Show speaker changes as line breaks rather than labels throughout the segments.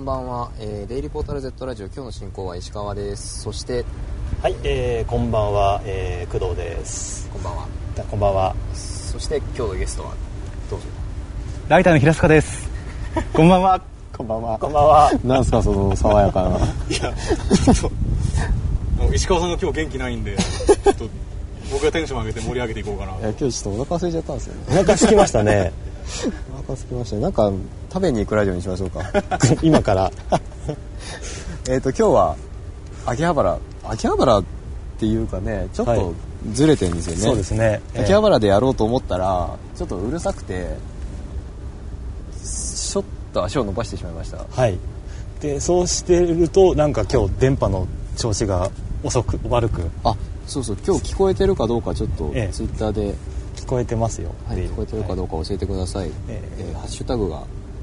ばんは、デイリーポータル Z ラジオ、今日の進行は石川です。そして
はい、こんばんは、工藤です。
こんばんは。
こんばんは。
そして今日のゲストはどうぞ。
ライターの平塚です。こんばんは。
こんばんは。こんばんは。
なんすかその爽やかな。い
や、ちょっともう石川さんが今日元気ないんで、ちょっと僕がテンション上げて盛り上げていこうかな。
いや、今日ちょっとお腹空いちゃったんですよね。
お腹空きましたね。
お腹空きましたね。なんか食べに行くラジオにしましょうか。
今から。
今日は秋葉原っていうかね、ちょっとずれてるんですよね。
そうですね。
秋葉原でやろうと思ったらちょっとうるさくて、ちょっと足を伸ばしてしまいました。
はい。で、そうしてるとなんか今日電波の調子が悪く。
あ、そうそう。今日聞こえてるかどうかちょっとツイッターで。
聞こえてますよ。
はい、聞こえてるかどうか教えてください。ハッシュタグが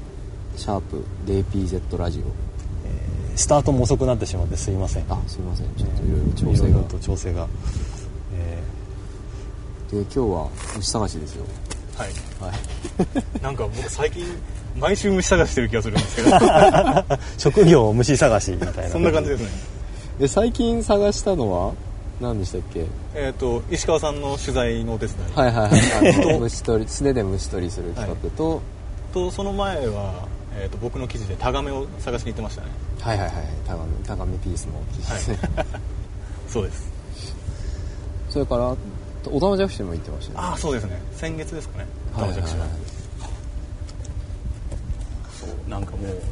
#DPZ ラジオ。
スタートも遅くなってしまってすいません。
あ、すいません。ちょっといろいろ
調整が。
で、今日は虫探しですよ。
はい。
はい。
なんか僕最近毎週虫探してる気がするんですけど。
職業虫探しみたいな。
そんな感じですね。
で、最近探したのは何でしたっけ？
石川さんの取材のお手伝い。
はいはいはい。虫取り、素手で虫取りする企画と、
とその前は、僕の記事でタガメを探しに行ってましたね。
はいはいはい。タガメピースの記事ですね。
はい、そうです。
それからオタマジャクシも行ってましたね。
ああ、そうですね。先月ですかね。オタマジャクシは。そう、なんかもう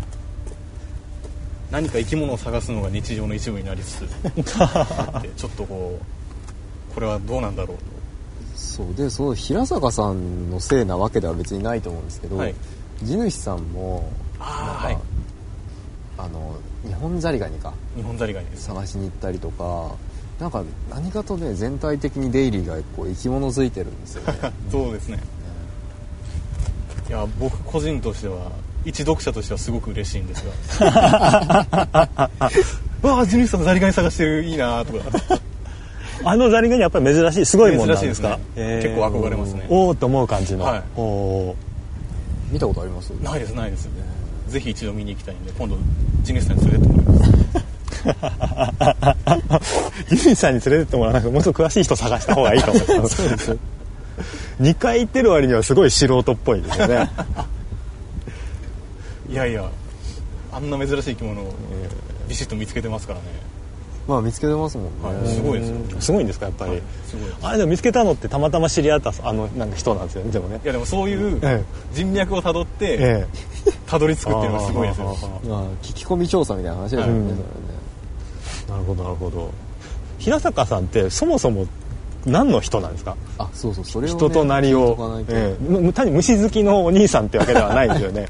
何か生き物を探すのが日常の一部になりつつあって、ちょっとこれはどうなんだろうと。
そうで、その平坂さんのせいなわけでは別にないと思うんですけど、はい、地主さんも
はい、
ニホンザリガニ
です
探しに行ったりとか、なんか何かとね、全体的にデイリーがこう生き物づいてるんですよね。
そうですね。いや、僕個人としては一読者としてはすごく嬉しいんですがわあ、地主さんのザリガニ探してる、いいなとか
あのザリガニやっぱり珍しい、すごいもんなんですか？
ね、結構憧れますね。
おおと思う感じの、はい、
見たことあります？
ないです、ないです。ぜひ一度見に行きたいんで、今度地主さんに連れてってもらいます
地主さんに連れてってもらわなくて、もっと詳しい人探した方がいいと思います。そうです。2回行ってる割にはすごい素人っぽいですよね。
いやいや、あんな珍しい生き物をビシッと見つけてますからね。
まあ見つけてますもんね。
はい、すごいですよ。
すごいんですか、やっぱり。はい、
すごい。
あれでも見つけたのってたまたま知り合ったなんか人なんですよね。でもね。
いやでもそういう人脈をたどってたどり着くっていうのがすごいですよ。
聞き込み調査みたいな話ですよね。
なるほどなるほど。平坂さんってそもそも何の人なんですか？
あ、そうそう、それを、ね、
人となりを、単に虫好きのお兄さんってわけではないんですよね。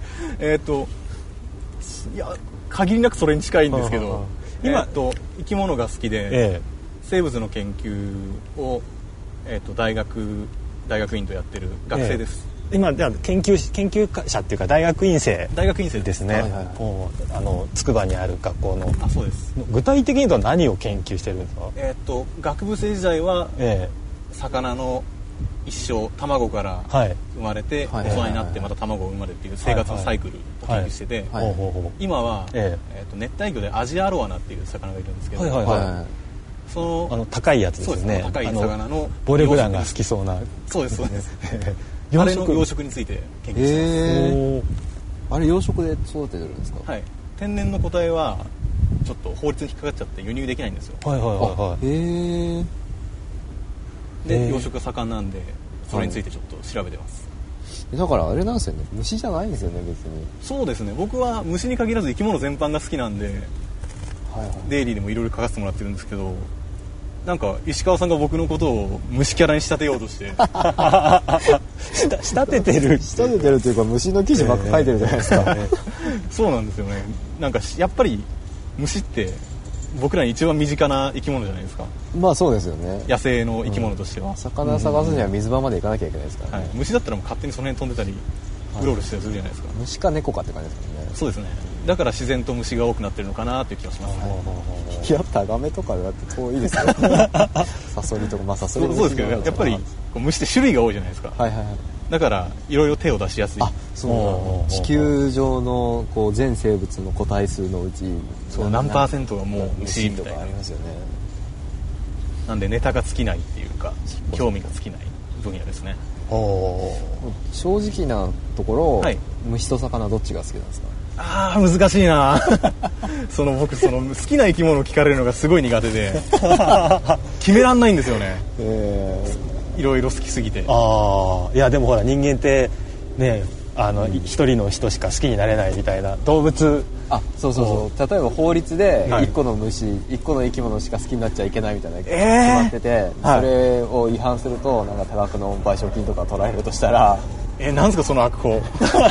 いや、限りなくそれに近いんですけど、今生き物が好きで、生物の研究を大学院とやってる学生です。
今では研究者っていうか大学院生ですね。筑波にある学校の。
あ、そうです。
具体的に言うと何を研究してるんですか？
学部生時代は、魚の一生、卵から生まれて、大人になってまた卵を産まれるっていう生活のサイクルを研究してて、今は、熱帯魚でアジアアロワナっていう魚がいるんですけど、その
高いやつですね。
高い魚の
暴力団が好きそうな。
そうですそうです。あれの養殖について研究してます。
あれ養殖で育ててるんですか？
はい。天然の個体はちょっと法律に引っかかっちゃって輸入できないんですよ。で、養殖が盛んなんでそれについてちょっと調べてます。
だからあれなんですよね、虫じゃないんですよね、別に。
そうですね。僕は虫に限らず生き物全般が好きなんで、デイリーでもいろいろ書かせてもらってるんですけど、なんか石川さんが僕のことを虫キャラに仕立てようとして
仕立ててる
っていうか、虫の記事ばっか書いてるじゃないですか。
そうなんですよね。なんかやっぱり虫って僕らに一番身近な生き物じゃないですか。
まあそうですよね。
野生の生き物としては、
魚探すには水場まで行かなきゃいけないですからね。
虫だったらもう勝手にその辺飛んでたりうろうろしたりするじゃないですか。
虫か猫かって感じですもんね。
そうですね。だから自然と虫が多くなってるのかなっていう気がします。
いや、タガメとかだって遠いですよ。サソリとか、まあサソリも
そうですけど、やっぱり虫って種類が多いじゃないですか。 だからいろいろ手を出しやすい。
そう地球上のこう全生物の個体数のうち
何パーセントがもう虫みたいな。
ありますよね。
なんでネタが尽きないっていうか興味が尽きない分野ですね。
正直なところ、はい、虫と魚どっちが好きなんですか？
難しいな僕好きな生き物を聞かれるのがすごい苦手で決めらんないんですよね。いろいろ好きすぎて。
いやでもほら人間ってね一人の人しか好きになれないみたいな動物。
そう例えば法律で1個の虫、1個の生き物しか好きになっちゃいけないみたいな決まってて、それを違反するとなんか多額の賠償金とか取られるとしたら、
なんすかその悪法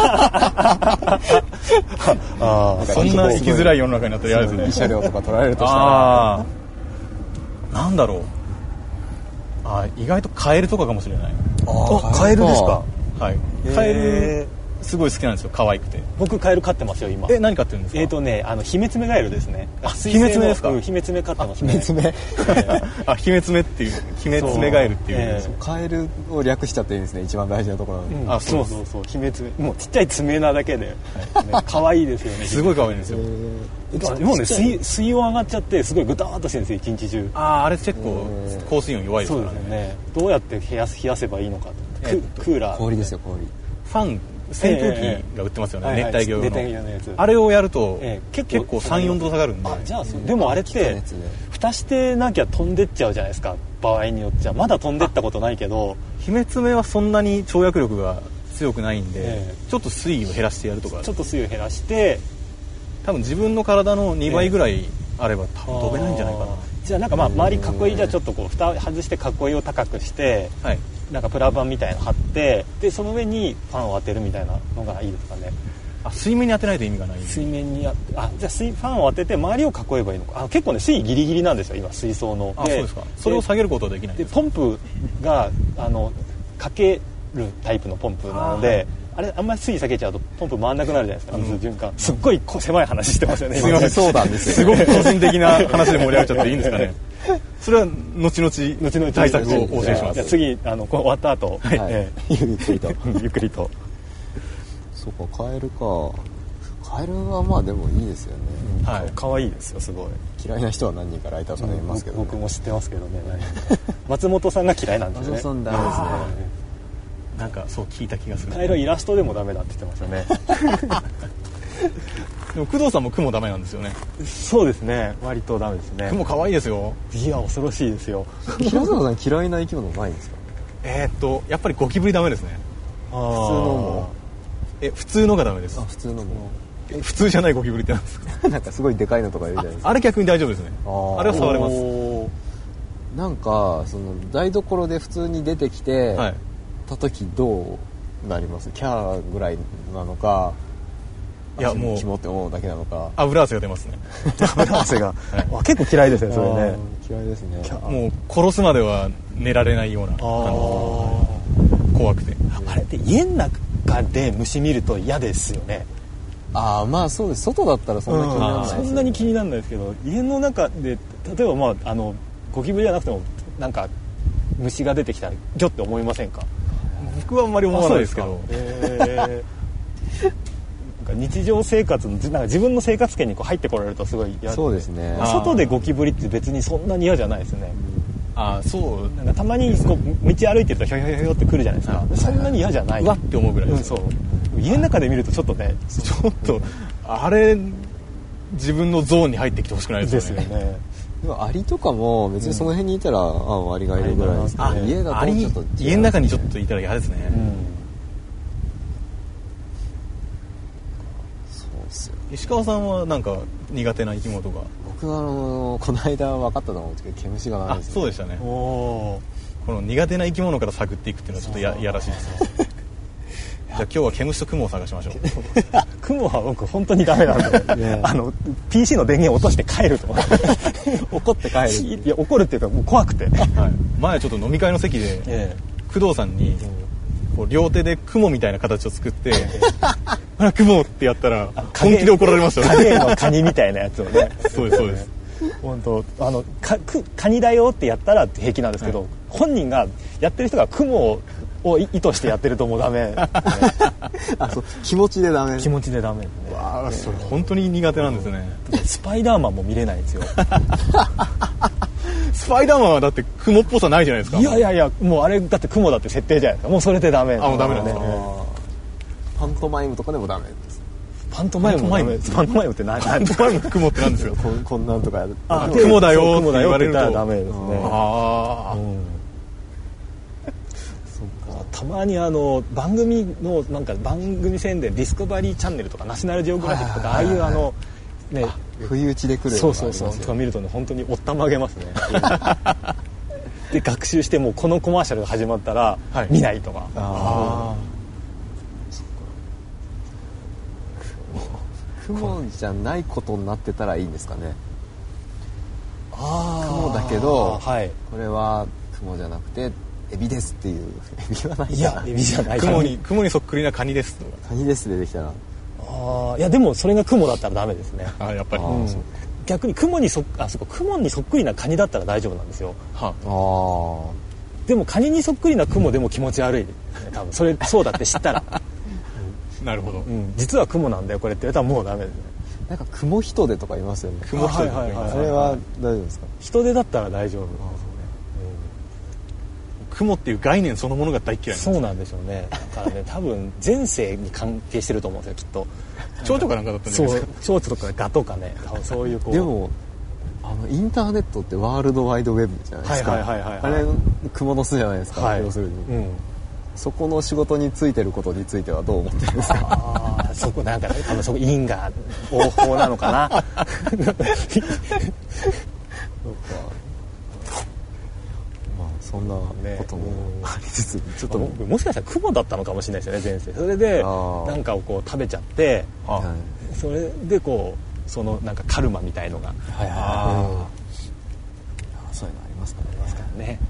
そんな生きづらい世の中になったら嫌ですね。
慰謝料とか取られるとしたら
なんだろう。意外とカエルとかかもしれない。
カエルですか？
はい。カエルすごい好きなんですよ。可愛くて。
僕カエル飼ってますよ今。
何飼ってるんですか？
ヒメツメガエルですね。
ヒメツメですか？
ヒメツメ飼ってますね。
ヒメツメ
ヒメツメっていうヒメツメガエルっていう。
カエルを略しちゃっていいんですね。一番大事なところなのに。
そうヒメツメ。もうちっちゃい爪なだけで可愛いですよね。
すごい可愛いんですよ。
もうね水温上がっちゃってすごいグターッとしてるんですよ一日中。
あれ結構降水温弱いですからね。
どうやって冷やせばいいのかと。クーラー。
氷ですよ氷。
ファン扇風機が売ってますよね。熱帯魚のやつ。あれをやると結構3、4度下がるんで。
じゃあでもあれって蓋してなきゃ飛んでっちゃうじゃないですか。場合によっちゃまだ飛んでったことないけど、
ヒメツメはそんなに跳躍力が強くないんで、ちょっと水位を減らしてやるとか。
ちょっと水位を減らして、
多分自分の体の2倍ぐらいあれば飛べないんじゃないかな。
じゃあなんか周り囲いじゃちょっとこう蓋外して囲いを高くして、なんかプラ板みたいなの貼って、でその上にファンを当てるみたいなのがいいですかね。
水面に当てないと意味がない。
水面にじゃあファンを当てて周りを囲えばいいのか。結構ね水位ギリギリなんですよ今水槽の。
そうですか。それを下げることはできない。
でポンプがかけるタイプのポンプなので、あんまり水位下げちゃうとポンプ回んなくなるじゃないですか。水循環。すっごい狭い話してますよね。
すみません。そうなんですよ。すごく個人的な話で盛り上がっちゃっていいんですかね。それは後々対策をお教えします。
じゃあ次終わった後、
ゆっくりと
ゆっくりと。
そうかカエルか。カエルはまあでもいいですよね。
可愛いですよすごい。
嫌いな人は何人かライターさんいますけど。
僕も知ってますけどね。松本さんが嫌いなんですね。
松本さんダメですね。
なんかそう聞いた気がする。
カエルイラストでもダメだって言ってましたね。
でも工藤さんも雲ダメなんですよね。
そうですね。割とダメですね。
雲可愛いですよ。
いや恐ろしいですよ。
平沢さん嫌いな生き物ないんですか？
やっぱりゴキブリダメですね。
普通のも？
普通のがダメです。
普通のも。
普通じゃないゴキブリってなんですか？
なんかすごいでかいのとかいるじゃないですか。
あれ逆に大丈夫ですね。あれは触れます。
なんか台所で普通に出てきてた時どうなります？キャーぐらいなのか。いやもうキモって思うだけなのか。
油汗が出ますね。
油汗が、結構嫌いですねそれね。
嫌いですね。
もう殺すまでは寝られないような感じ。怖くて。
あれって家の中で虫見ると嫌ですよね。
まあそうです。外だったらそんな気にならないですよね。
そんなに気にならないですけど、家の中で例えばゴキブリじゃなくてもなんか虫が出てきたらギョって思いませんか？
僕はあんまり思わないですけど。
日常生活のなんか自分の生活圏に入ってこられるとすごい嫌で。
そうですね。
外でゴキブリって別にそんなに嫌じゃないですね。
そう
なんかたまに道歩いてるとひょひょひょってくるじゃないですか。そんなに嫌じゃない。
うわって思うぐらいです。
そう家の中で見るとちょっとね
あれ自分のゾーンに入ってきてほしくないですよね。
でもアリとかも別にその辺にいたらアリがいるぐらいですけど、家だとちょっと
家の中にちょっといたら嫌ですね。石川さんはなんか苦手な生き物とか？
僕はこの間分かったと思うんですけど毛虫がないですね。
そうでしたね。この苦手な生き物から探っていくっていうのはちょっといやらしいですね。じゃあ今日は毛虫と雲を探しましょう。
雲は僕本当にダメなんで、PC の電源落として帰ると
怒って帰る。
いや怒るっていうかもう怖くて、
前ちょっと飲み会の席で工藤さんに両手で雲みたいな形を作って雲ってやったら本気で怒られました
ね。影のカニみたいなやつをね。
そうですそうです。
本当カニだよってやったら平気なんですけど、本人がやってる人が雲を意図してやってるともうダメ、
そう気持ちでダメ。
気持ちでダメですね。
わあ、それ本当に苦手なんですね。
スパイダーマンも見れないんですよ。
スパイダーマンはだって雲っぽさないじゃないですか。
いやもうあれだって雲だって設定じゃないですか。もうそれでダメ。
もうダメなんですか。
パントマイムとかでもダメです。
パントマイムって何？
パントマイム雲って何ですか？
こんなんとかやる。
雲だよって言われると
ダメですね。たまに番組のなんか番組宣伝ディスカバリーチャンネルとかナショナルジオグラフィックとかああいうね
不意打ちで来る
そうとか見るとね本当におったまげますね。で学習してもうこのコマーシャルが始まったら見ないとか。
雲じゃないことになってたらいいんですかね。雲だけど、これは雲じゃなくてエビですっていう。エビはないか。
いやエビじゃない。
雲にそっくりなカニですとか。
カニですでできたら。
いやでもそれが雲だったらダメですね。
やっぱり。
逆に雲にそっくりなカニだったら大丈夫なんですよ。でもカニにそっくりな雲でも気持ち悪いですね。多分そうだって知ったら。
なるほど、
実は雲なんだよこれって言われたらもうダメですね。
なんか雲人手とかいますよね。
雲人手、
それは大丈夫ですか？
人手だったら大丈夫ですね。
雲っていう概念そのものが大嫌いなんです。
そうなんでしょうね。だからね多分前世に関係してると思うんですよきっと。
蝶々かなんかだったんじゃないですか。
蝶々とかガとかね多分そういう
でもインターネットってワールドワイドウェブじゃないですか。あれ雲の巣じゃないですか。要するに。そこの仕事についてることについてはどう思ってるんですか？
そこなんか多分そこ因果応報なのかな。
そんなこともありつつ、
ちょっともしかしたら雲だったのかもしれないですよね前世。それでなんかをこう食べちゃって、それでこうそのなんかカルマみたいのが、
そういうのありますからね。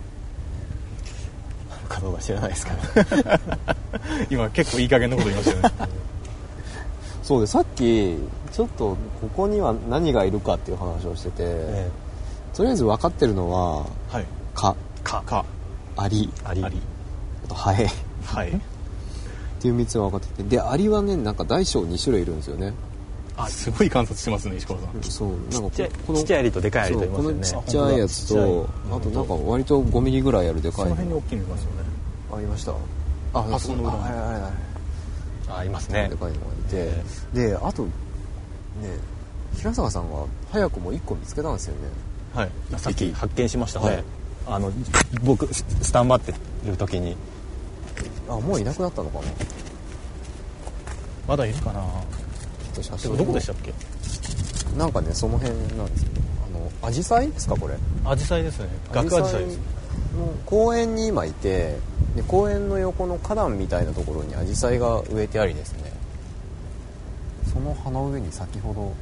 かどうか知らないですけど
今結構いい加減なこと言いましたよね。
そうでさっきちょっとここには何がいるかっていう話をしてて、とりあえず分かってるのは、蚊、アリ、あとハエっていう3つが分かってて、でアリはねなんか大小2種類いるんですよね。
すごい観察してますね石川さん。
そうなんか
ちっちゃいアリとでかいアリといますよね。
このちっちゃいやつとあとなんか割と5ミリぐらいあるでかいの。
その辺に大きいのいますよね。
ありました。
その
裏いますね。
でかいのがいて、であとね平坂さんが早くも1個見つけたんですよね。
さっき発見しましたね。僕スタンバってる時に
もういなくなったのかな。
まだいるかな。
写真どこでしたっけ？
なんかねその辺なんですけど、アジサイですかこれ？
アジサイですね。学アジサイです。
公園に今いて、で公園の横の花壇みたいなところにアジサイが植えてありですね。その葉の上に先ほど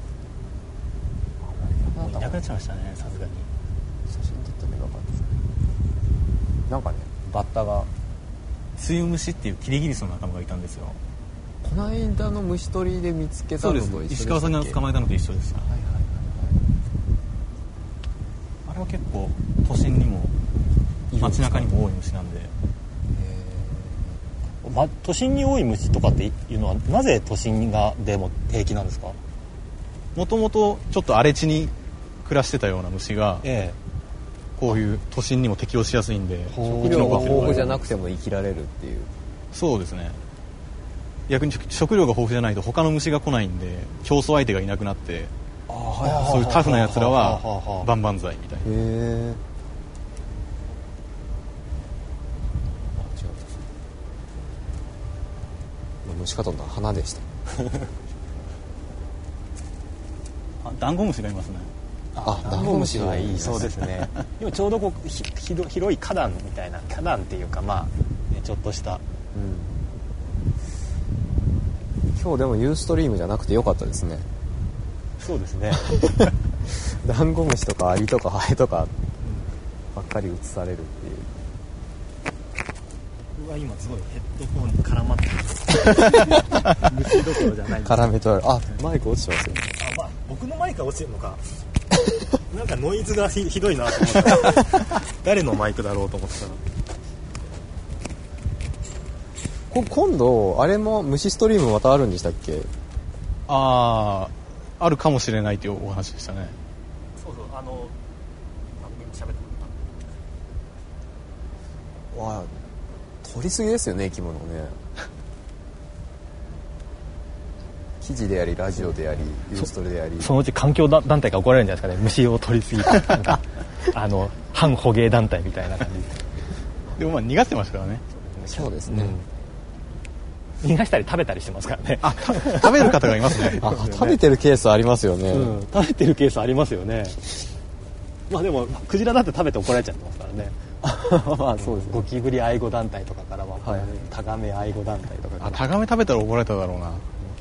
いなくなっちゃいましたね。さすがに
写真撮ってみようかったですね。なんかねバッタが
ツユムシっていうキリギリスの仲間がいたんですよ。
この間の虫取りで見つけたのと一緒です。そうです。
石川さんが捕まえたのと一緒です。あれは結構都心にも街中にも多い虫なんで。
都心に多い虫とかっていうのはなぜ都心でも平気なんですか？
もともとちょっと荒れ地に暮らしてたような虫が、こういう都心にも適応しやすいんで、
食料が豊富じゃなくても生きられるっていう。
そうですね。逆に食料が豊富じゃないと他の虫が来ないんで競争相手がいなくなって、そういうタフなやつらは万々歳みたいな。
虫かと思ったら花でした。
ダンゴムシがいますね。
ダンゴムシはいい。
そうですね。今ちょうどこう広い花壇みたいな、花壇っていうかちょっとした、
今日でもユーストリームじゃなくてよかったですね。
そうですね。
ダンゴムシとかアリとかハエとかばっかり映されるっていう。
今すごいヘッドホンに絡まってる。虫どころじゃない。
絡めとある。マイク落ちてますよ。
僕のマイクが落ちてるのか。なんかノイズがひどいなと思ったら誰のマイクだろうと思ってたら
今度あれも虫ストリームまたあるんでしたっけ？
あるかもしれないというお話でしたね。
そうそう、喋って
わあ、取りすぎですよね、生き物ね。記事でありラジオでありユーストレであり、
そのうち環境団体が怒られるんじゃないですかね。虫を取りすぎてなんか反捕鯨団体みたいな感
じでも逃がしてますからね。
そうですね、
逃がしたり食べたりしてますからね。
食べる方がいますね。
食べてるケースありますよね、
食べてるケースありますよね。まあでもクジラだって食べて怒られちゃってますからね。
まあそうですね。
ゴキブリ愛護団体とかからは、タガメ愛護団体とか
タガメ食べたら怒られただろうな。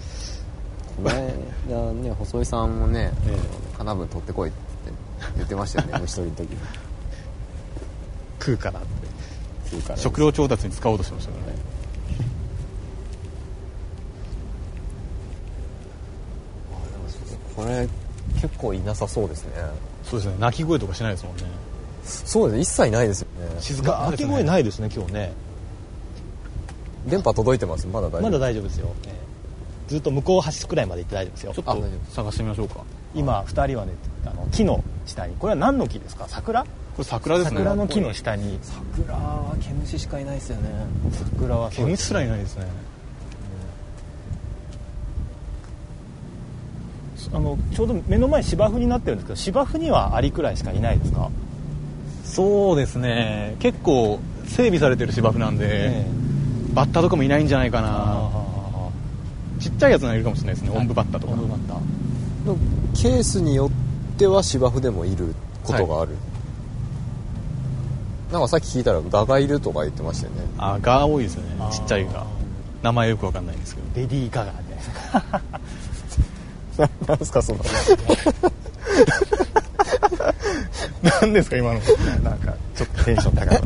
ね、細井さんもね、カナブン取ってこいって言ってましたよね。虫取りの時に
食うからって食料調達に使おうとしてましたからね。
これ結構いなさそうですね。
そうですね。鳴き声とかしないですもんね。
そうですね、一切ないですよね。
静か
鳴き声ないですね今日ね。
電波届いてます？まだ大丈夫
ですよ、ずっと向こう端くらいまで行って大丈夫ですよ。
ちょっと探してみましょうか。
今2人はね、木の下に、これは何の木ですか？桜？
これ桜ですね。
桜の木の下に。
桜は毛虫しかいないですよね。
桜は
毛虫すらいないですね。
ちょうど目の前芝生になってるんですけど、芝生にはアリくらいしかいないですか？
そうですね。結構整備されてる芝生なんで、バッタとかもいないんじゃないかな。ちっちゃいやつがいるかもしれないですね。オンブバッタとか。オンブバッタ。
ケースによっては芝生でもいることがある、なんかさっき聞いたらガがいるとか言ってましたよね。
ガ多いですよね。ちっちゃいガ。名前よくわかんないんですけど。
レディーガガみたいな。
なんですかそんな
何ですか今の。
なんかちょっとテンション高い。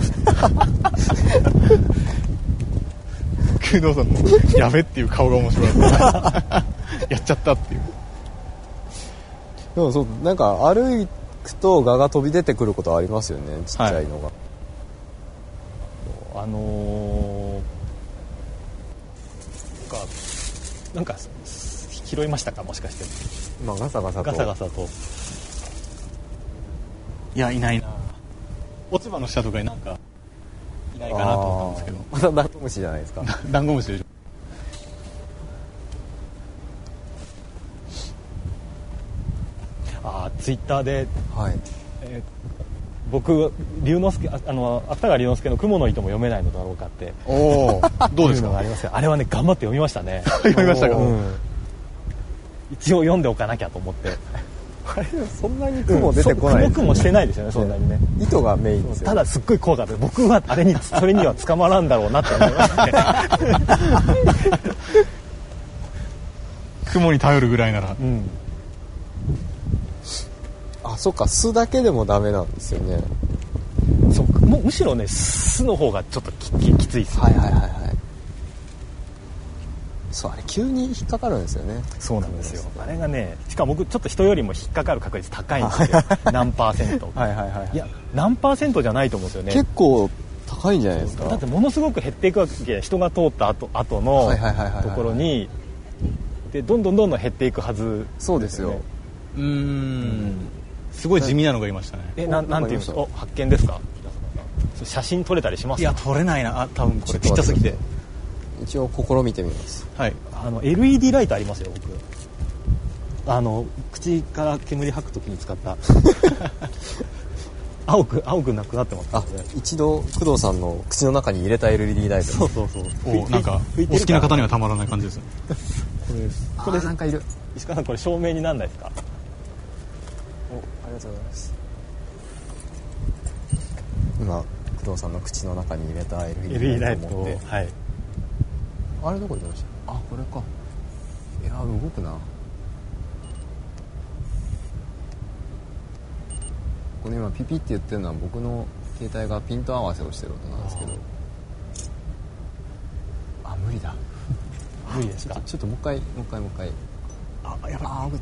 工藤さんのやべっていう顔が面白い。やっちゃったっていう。
でもそう、なんか歩くとガが飛び出てくることはありますよね、ちっちゃいのが。
なんか拾いましたか、もしかして。
今ガサガサと。
いや、いないな。落ち葉の下とかになんかいないかなと思ったんですけど。
またダンゴムシじゃないですか。
ダンゴムシでしょ。
ツイッターで、
はい、
僕龍之介、芥川龍之介の雲の糸も読めないのだろうかって
どうですか？
ありますよ。あれはね、頑張って読みましたね。
読みましたか？
一応読んでおかなきゃと思って。
あれそんなに雲出てこないですね。
雲してないですよね、そんなにね。
糸がメインですよ。
ただすっごい怖かった。僕はそれには捕まらんだろうなって思いましたね。
雲に頼るぐらいなら。
そっか、巣だけでもダメなんですよね。
むしろね、巣の方がちょっときついですね。
そう、あれ急に引っかかるんですよね。
そうなんですよ。あれがね、しかも僕ちょっと人よりも引っかかる確率高いんですよ。何パーセント。いや、何パーセントじゃないと思うんですよね。
結構高いんじゃないですか。
だってものすごく減っていくわけで、人が通った後のところにでどんどん減っていくはず。
そうですよ。
すごい地味なのがいましたね。
なんていうんですか？発見ですか？写真撮れたりしますか？
いや、撮れないな。多分これちっちゃすぎて。
一応試みてみます。
はい。
LED ライトありますよ、僕。口から煙吐くときに使った青くなくなってますね。
一度工藤さんの口の中に入れた LED ライト。
そう。
なんかお好きな方にはたまらない感じですね。
これなんかいる。
石川さん、これ照明になんないですか？
ありがとうございます。今工藤さんの口の中に入れた LED ライトを持って、あれどこ行きました？これか。いや、動くな。これ今ピピって言ってるのは僕の携帯がピント合わせをしてる音なんですけど。無理だ。
無理ですか？
ちょっともう一回。
やばい。
いやいや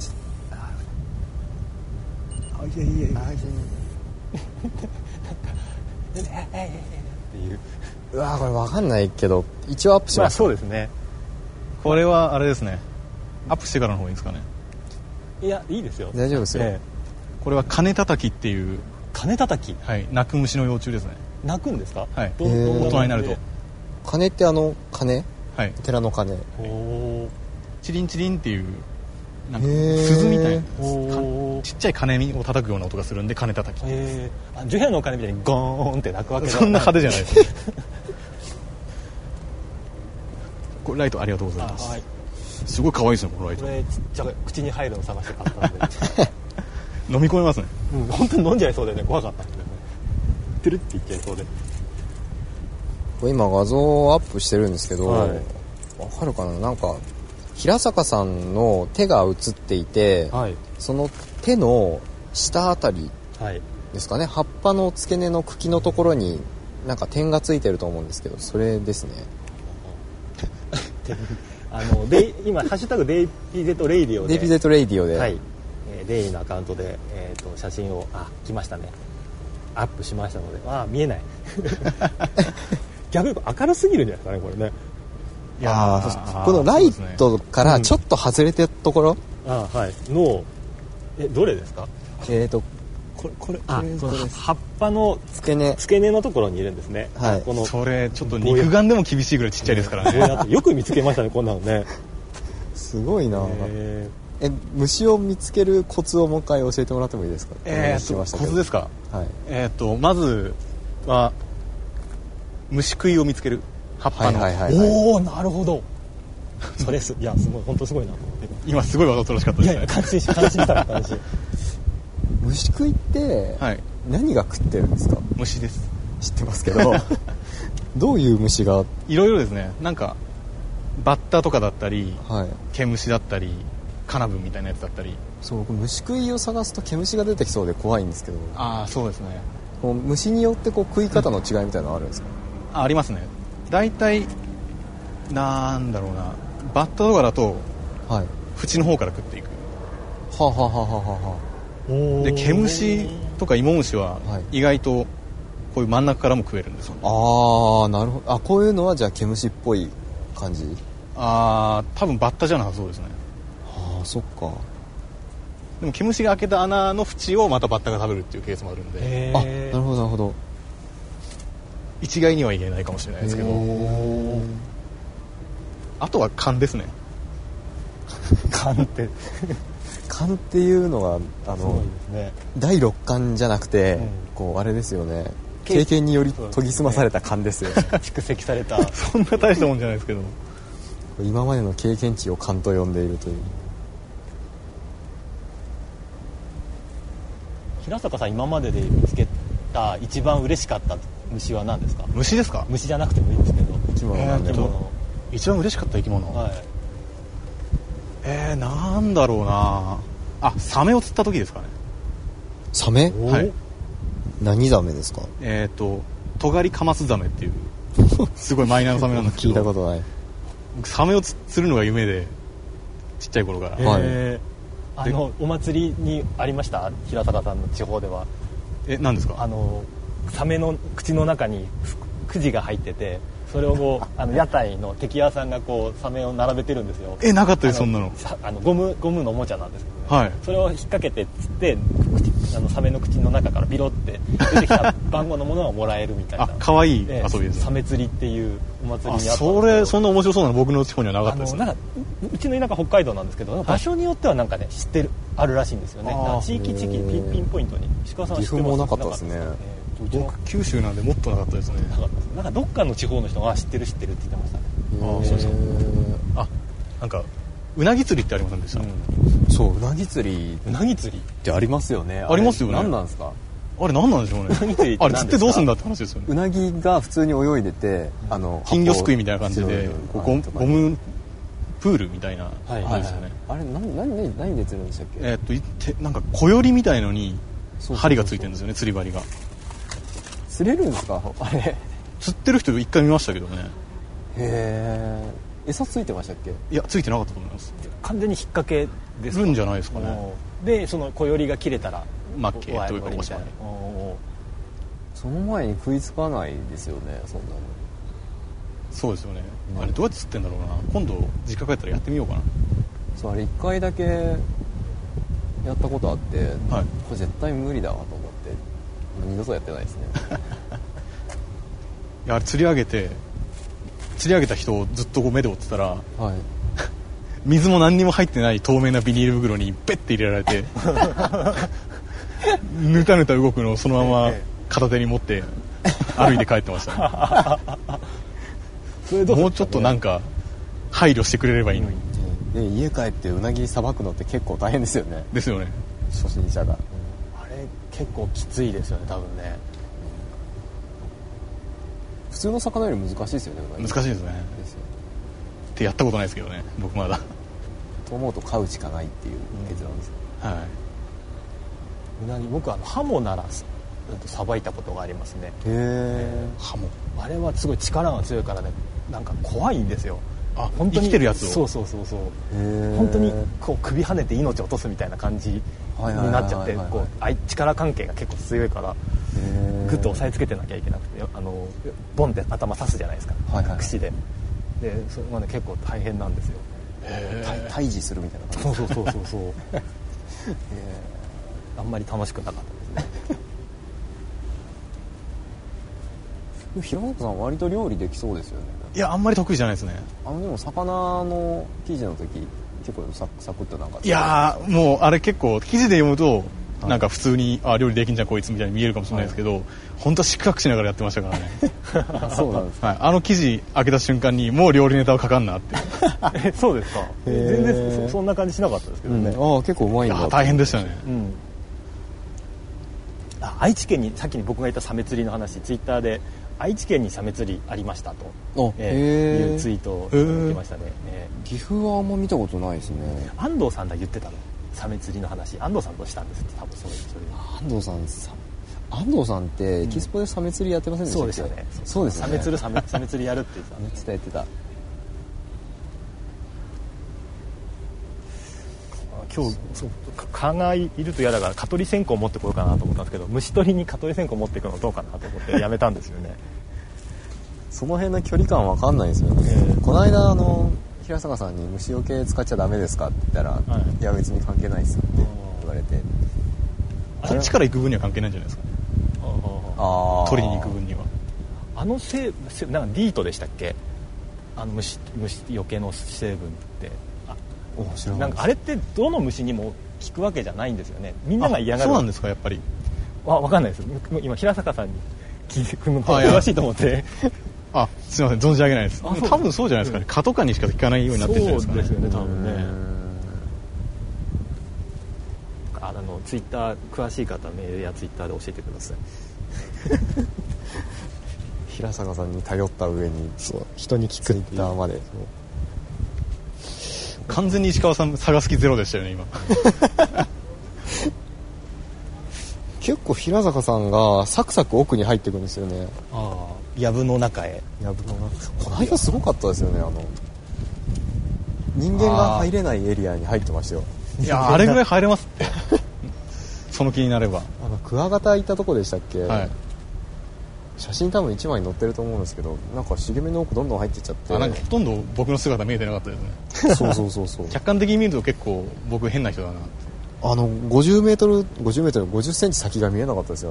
っていう
うわこれ分かんないけど一応アップします、
そうですね。
これはあれですね、アップしてからの方がいいですかね。
いやいいですよ、
大丈夫ですよ、
これは鐘叩きっていう、
鐘叩き、
はい、鳴く虫の幼虫ですね。
鳴くんですか？
はい、大人になると。
鐘って鐘、はい、寺の鐘、
チリンチリンっていうなんか鈴みたいなちっちゃい鐘を叩くような音がするんで鐘叩き。
樹氷の鐘みたいにゴーンって鳴くわけじゃない。
そんな派手じゃないですこれライトありがとうございます。はい、すごい可愛いですねこのライト。
これちっちゃい口に入るの探して買ったんで
飲み込めますね。
本当に飲んじゃいそうでね、怖かったんでね、トゥルっていっちゃいそうで。
これ今画像をアップしてるんですけど、わかるかな、なんか平坂さんの手が写っていて、その手の下あたりですかね、葉っぱの付け根の茎のところになんか点がついてると思うんですけど、それですね。
今ハッシュタグデイピーゼットレイディオで、
デイピーゼットレイディオで、
デイのアカウントで、写真を来ましたね、アップしましたので、見えない逆に明るすぎるんじゃないですかねこれね。
いやこのライトからちょっと外れてるところ、
のどれですか？これ葉っぱの付け根のところにいるんですね。
それちょっと肉眼でも厳しいぐらいちっちゃいですからね。
よく見つけましたねこんなのね。
すごいな。虫を見つけるコツをもう一回教えてもらってもいいですか？
コツですか？まずは虫食いを見つける。葉っぱの。
おお、なるほど。それいやすごい、本当すごいなと思って。
今すごいわざとらしかったですね。
いや感心したら感心。
虫食いって何が食ってるんですか？
虫です。
知ってますけどどういう虫が？
いろいろですね。なんかバッタとかだったり、毛虫だったり、カナブンみたいなやつだったり。
そう、虫食いを探すと毛虫が出てきそうで怖いんですけど。
そうですね。
こう虫によって食い方の違いみたいなのあるんですか？
ありますね。大体なんだろうな、バッタとかだと、縁の方から食っていく。で毛虫とか芋虫は意外とこういう真ん中からも食えるんですよね。
なるほど。こういうのはじゃあ毛虫っぽい感じ？
多分バッタじゃなさそうですね。
そっか。
でも毛虫が開けた穴の縁をまたバッタが食べるっていうケースもあるんで。
なるほどなるほど。
一概には言えないかもしれないですけど、あとは勘ですね。
勘
っていうのが第六感じゃなくて、あれですよね、経験により研ぎ澄まされた勘ですよね。
蓄積された
そんな大したもんじゃないですけど、
今までの経験値を勘と呼んでいるという。
平坂さん今までで見つけた一番嬉しかった虫は何ですか？
虫ですか？
虫じゃなくてもいいですけど、
生き物なんでも。
一番嬉しかった生き物、なんだろうな。サメを釣った時ですかね。
サメ？何ザメですか？
トガリカマスザメっていうすごいマイナーなサメなんですけど
聞いたことない。
僕サメを釣るのが夢で、ちっちゃい頃から。
お祭りにありました？平坂さんの地方では。
何ですか？
サメの口の中にくじが入ってて、それを屋台の敵屋さんがサメを並べてるんですよ。
なかったですそんなの。
ゴムのおもちゃなんですけどね、それを引っ掛けて釣ってサメの口の中からビロって出てきた番号のものがもらえるみたいな。
可愛い遊びです。
サメ釣りっていうお祭りにあったんですけど、
そんな面白そうなの僕の地方にはなかったですね。
うちの田舎北海道なんですけど、場所によってはなんかね知ってるあるらしいんですよね。地域ピンポイントに。石川さんは知ってます？
岐阜もなかったですね。
僕九州なんでもっとなかったですね。
なんかどっかの地方の人が知ってるって言ってましたね。
なんかうなぎ釣りってありませんでした？
そう、うなぎ釣りってありますよね。
ありますよね。
何なんですか？
あれ何なんでしょうね。あれ釣ってどうすんだって話ですよね。
うなぎが普通に泳いでて、
金魚すくいみたいな感じでゴムプールみたいな感じですよね。
あれ何で釣るんでしたっ
け？なんか小よりみたいのに針がついてるんですよね。釣り針が。
釣れるんですか？あれ
釣ってる人一回見ましたけどね。
餌ついてましたっけ？
いや、ついてなかったと思います。
完全に引っ掛けです
るんじゃないですかね。
でその小よりが切れたら
負けというか、
その前に食いつかないですよね、そんなの。
そうですよね、あれどうやって釣ってんだろうな。今度実家帰ったらやってみようかな。
そう、あれ1回だけやったことあって、これ絶対無理だわと思って二度とやってないですね。
いや、あれ釣り上げた人をずっと目で追ってたら、水も何にも入ってない透明なビニール袋にペッて入れられてぬたぬた動くのをそのまま片手に持って歩いて帰ってました、それどうもうちょっとなんか配慮してくれればいいのに、
で家帰ってうなぎさばくのって結構大変ですよね。
ですよね、
初心者が、
あれ結構きついですよね多分ね。
普通の魚より難しいですよね。
難しいですね。ってやったことないですけどね、僕まだ。
と思うと飼うしかないっていう結論です、
うなぎ、僕ハモならさばいたことがありますね。
ハモ、
あれはすごい力が強いからね、なんか怖いんですよ。
本当に生きてるやつを。
そう本当にこう首跳ねて命を落とすみたいな感じになっちゃって、こう力関係が結構強いからグッと押さえつけてなきゃいけなくて、ボンって頭刺すじゃないですか、串で。でそれまで結構大変なんですよ。
退治するみたいな感じ。
そうあんまり楽しくなかったですね。
平本さん割と料理できそうですよね。
いや、あんまり得意じゃないですね。
でも魚の記事の時結構サクッとなんか。
いやー、もうあれ結構記事で読むとなんか普通に料理できんじゃんこいつみたいに見えるかもしれないですけど、本当は四苦八苦しながらやってましたからね。
そうなんです
か。記事開けた瞬間にもう料理ネタはかかんなって。
そうですか。全然そんな感じしなかったですけどね。
結構うまいんだ。
大変でしたね。
愛知県に、さっきに僕が言ったサメ釣りの話、ツイッターで愛知県にサメ釣りありましたというツイートを受けましたね。
岐阜はあんま見たことないですね。
安藤さんが言ってたの、サメ釣りの話。安藤さんとしたんですって、多分それ。
安藤さんってエキスポでサメ釣りやってませんでしたっけ？
そうですよね。
そうですよね。
サメ釣りやるって
言ってた。
今日蚊がいると嫌だから蚊取り線香を持ってこようかなと思ったんですけど、虫取りに蚊取り線香を持っていくのどうかなと思ってやめたんですよね。
その辺の距離感わかんないですよね。この間平坂さんに虫除け使っちゃダメですかって言ったら、いや別に関係ないですよって言われて、
こっちから行く分には関係ないんじゃないですかね。取りに行く分には。なんか
ディートでしたっけ、虫除けの成分って。なんかあれってどの虫にも効くわけじゃないんですよね。みんなが嫌がる。
そうなんですか、やっぱり。
わかんないです。今平坂さんに聞いてくるの詳しいと思って。
すいません、存じ上げないです。多分そうじゃないですかね。蚊とかにしか効かないようになってるじゃないですかね。
そうですよね、多分ね。ツイッター詳しい方、メールやツイッターで教えてください。
平坂さんに頼った上に
人に聞くっていう。
ツイッターまで。
完全に石川さん探す気ゼロでしたよね今。
結構平坂さんがサクサク奥に入っていくんですよね。
藪の中へ。
この間すごかったですよね。人間が入れないエリアに入ってましたよ。
いや、あれぐらい入れますって。その気になれば。
クワガタ行ったとこでしたっけ？写真多分1枚載ってると思うんですけど、なんか茂みの奥どんどん入っていっちゃって、
なんかほとんど僕の姿見えてなかったですね。
そう
客観的に見ると結構僕変な人だな。
50メートル50センチ先が見えなかったですよ。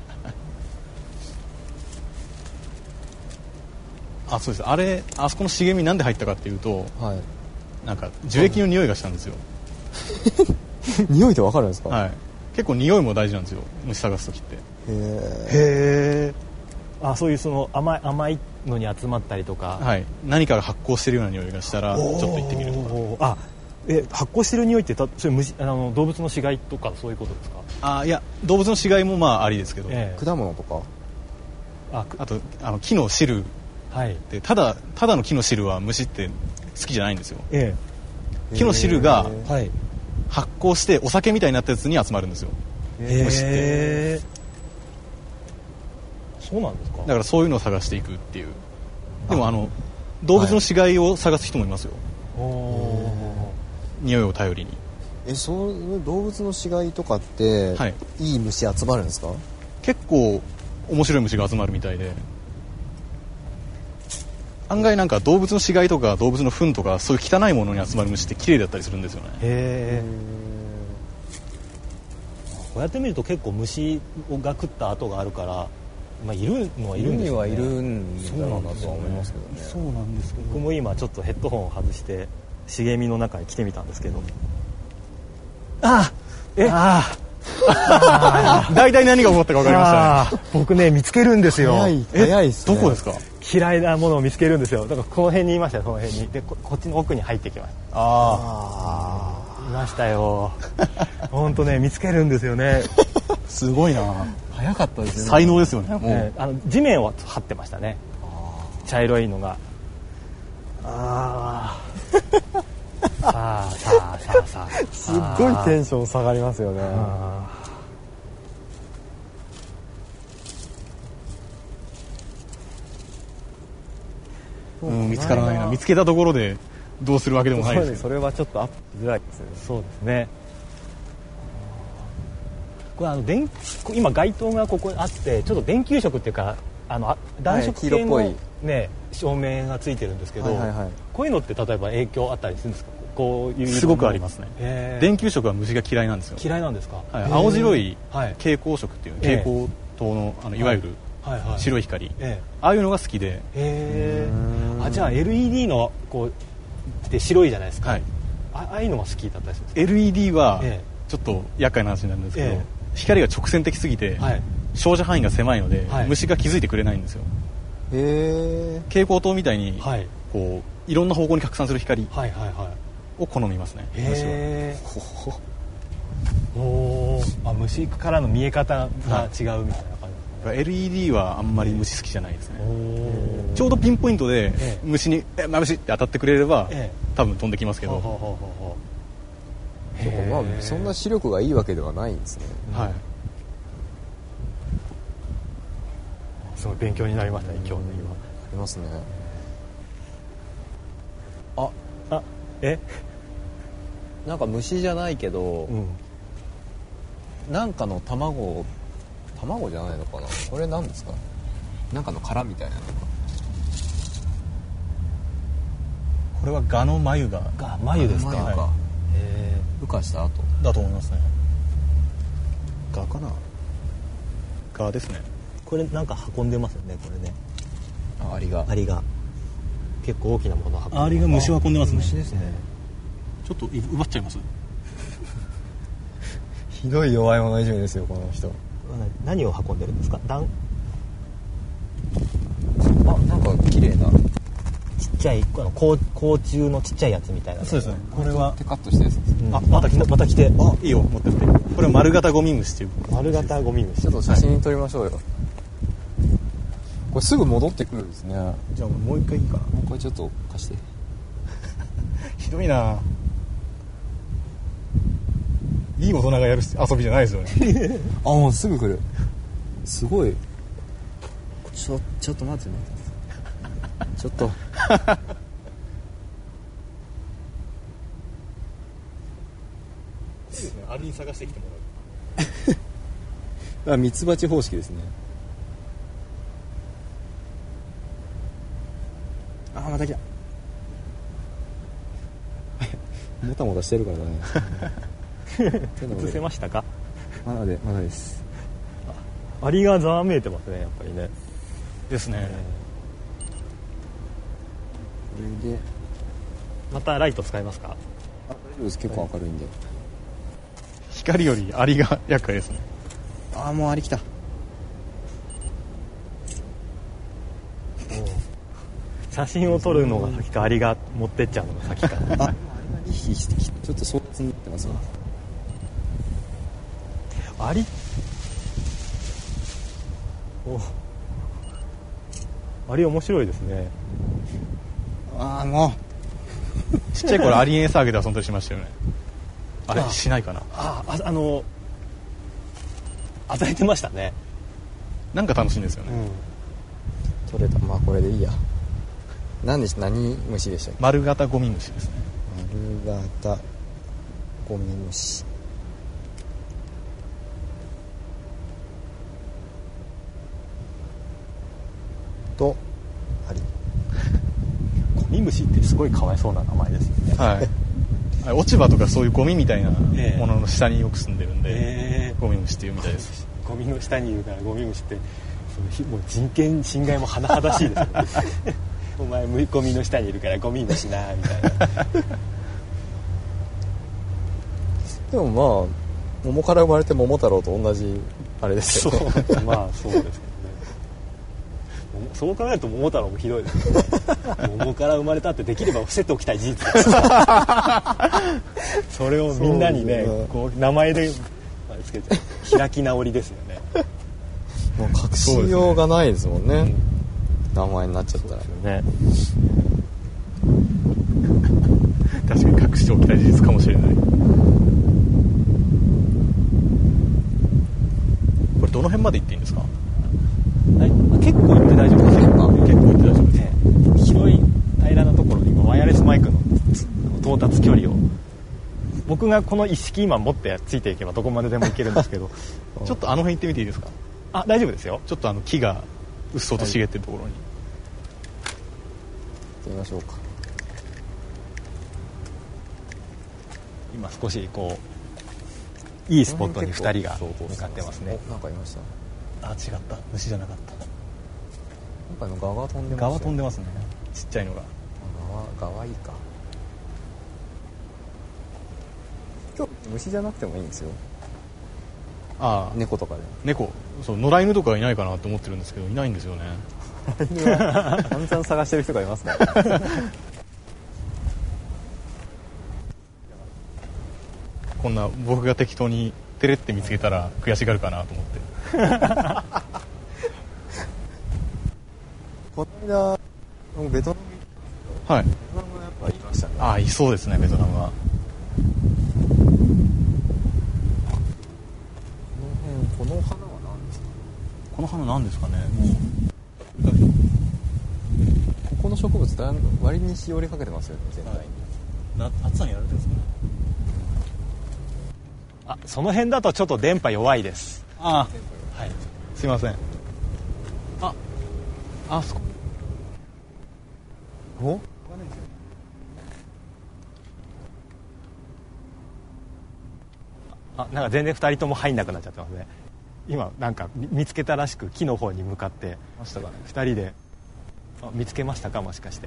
そうです。あそこの茂みなんで入ったかっていうと、なんか樹液の匂いがしたんですよ。
匂いってわかるんですか？
結構匂いも大事なんですよ、虫探す時って。
へー。そういう甘いのに集まったりとか、
何かが発酵してるような匂いがしたらちょっと行ってみるとか。
発酵してる匂いってそれ動物の死骸とかそういうことですか？
いや、動物の死骸もありですけど、
果物とか、
あと木の汁で、ただの木の汁は虫って好きじゃないんですよ。木の汁が発酵してお酒みたいになったやつに集まるんですよ、虫って。
そうなんですか？
だからそういうのを探していくっていう。でも動物の死骸を探す人もいますよ、匂いを頼りに。
そう動物の死骸とかって、いい虫集まるんですか？
結構面白い虫が集まるみたいで、 案外なんか動物の死骸とか動物の糞とかそういう汚いものに集まる虫って綺麗だったりするんですよね。
へこうやって見ると結構虫が食った跡があるから、まあ、いるのはいるんですよね。
いるんだろうなとは思いますけどね。
そうなんですけど、僕も今ちょっとヘッドホンを外して茂みの中に来てみたんですけど、
大体何が起こったか分かりましたね。
僕ね見つけるんですよ。
早いっすね。
どこですか？
嫌いなものを見つけるんですよ。だからこの辺にいましたよ。この辺にで こっちの奥に入ってきました。いましたよ。本当ね見つけるんですよね。
すごいな。
早かったですね。
才能ですよね。もう、
地面を張ってましたね。茶色いのが。さあ
すっごいテンション下がりますよね。
見つからないな。見つけたところでどうするわけでもないです。
それはちょっとアップしづらいですよね。
そうですね。これ今街灯がここにあってちょっと電球色っていうか暖色系のね照明がついてるんですけど、こういうのって例えば影響あったりするんですか？こういう
すごくありますね。電球色は虫が嫌いなんですよ。
嫌いなんですか？
青白い蛍光色っていう蛍光灯のいわゆる白い光、ああいうのが好きで。
じゃあ LED のこうで白いじゃないですか。ああいうのが好きだったりするんですか？
LED はちょっと厄介な話なんですけど、光が直線的すぎて照射範囲が狭いので虫が気づいてくれないんですよ。蛍光灯みたいにこういろんな方向に拡散する光を好みますね。虫は。
虫からの見え方が違うみたいな感じ。
LED はあんまり虫好きじゃないですね。ちょうどピンポイントで虫に虫って当たってくれれば多分飛んできますけど。
そんな視力がいいわけではないんですね。
すごい勉強になりましたね今日ね。今
ありますね。なんか虫じゃないけど、なんかの卵じゃないのかな。これ何ですか？なんかの殻みたいなのか。
これはガの繭です
か。孵化した後
だと思いますね。ガかな。ガですね。
これなんか運んでますよね。これね。
アリが
結構大きなものを運んでます。
アリが虫を運んでますね。
虫ですね。
ちょっと奪っちゃいます。
ひどい弱い者いじめですよこの人。
何を運んでるんですか？なん
か綺麗な
ちっちゃい甲虫のちっちゃいやつみたいな。
そうですね。これは
テカッとしたやつですね。
また来て。
いいよ持ってって。これは丸型ゴミ虫っていう。
丸型ゴミ虫。
ちょっと写真撮りましょうよ。これすぐ戻ってくるんですね。
じゃあもう一回いいかな。
もう一回ちょっと貸して。
ひどいな。いい大人がやる遊びじゃないですよね。
もうすぐ来る。すごい。ちょっと待ってね。ちょっと。
アリに探してきても
らう。ミツバチ方式ですね。また来た。もたもたしてるからね。
映せましたか？
まだです。
アリがざわめいてますねやっぱりね。
ですね。
これで
またライト使いますか？
大丈夫です。結構明るいんで。
光よりアリが厄介ですね。
もうアリ来た。
写真を撮るのが先かアリが持ってっちゃうのが先か。
ちょっと壮絶になってますよ。
アリアリ面白いですね。
も
うちっちゃい頃アリエンサーゲで遊んだりしましたよね。あれしないかな。
与えてましたね。
なんか楽しいんですよね。
取れた。これでいいや。何虫でしたっけ？
丸型ゴミ虫ですね。
丸型ゴミ虫。とアリ。
ミムシってすごいかわいそうな名前ですよね。
はい。落ち葉とかそういうゴミみたいなものの下によく住んでるんで、ゴミムシっていうみたいです。
ゴミの下にいるからゴミムシってもう人権侵害も甚だしいですよね。お前ゴミの下にいるからゴミムシなみたいな。
でもまあ桃から生まれて桃太郎と同じあれですよね。
まあそうですけどね。そう考えると桃太郎もひどいですよね。桃から生まれたってできれば伏せておきたい事実ですそれをみんなにねこう名前でつけて開き直りですよね。
もう隠しようがないですもんね、名前になっちゃったらね。
確かに隠しておきたい事実かもしれない。これどの辺まで行っていいんですか？
はい、結構行って大丈夫です。結構行って大丈夫ですね。広い平らなところにワイヤレスマイクの到達距離を僕がこの一式今持ってついていけばどこまででも行けるんですけど
ちょっとあの辺行ってみていいですか？
あ、大丈夫ですよ。
ちょっと木がうっそうと茂ってるところに、
行ってみましょうか。
今少しこういいスポットに2人が向かってますね。
なんかいました。
あ、違った、虫じゃなかった。
なんかのガが飛んでます、ね、
ガは飛んでますね、ちっちゃいのが。
ガはいいか。今日虫じゃなくてもいいんですよ。
ああ、
猫とかで。
猫、そう、野良犬とかいないかなと思ってるんですけどいないんですよね。
散々探してる人がいますね。
こんな僕が適当にテレって見つけたら悔しがるかなと思って。
この間ベトナム、
はい、
ベトナムやっぱいましたね。
ああ、いそうですね、ベトナムは。
この花は何ですか？
この花何ですかね。
ここの植物割にしおりかけてますよね、全体に。
暑さにやられてるんですかね。
あ、その辺だとちょっと電波弱いです。
ああ、はい、すいません。あそこ。
お？
なんか全然2人とも入んなくなっちゃってますね。今なんか見つけたらしく木の方に向かってましたかね。2人で見つけましたか、もしかして。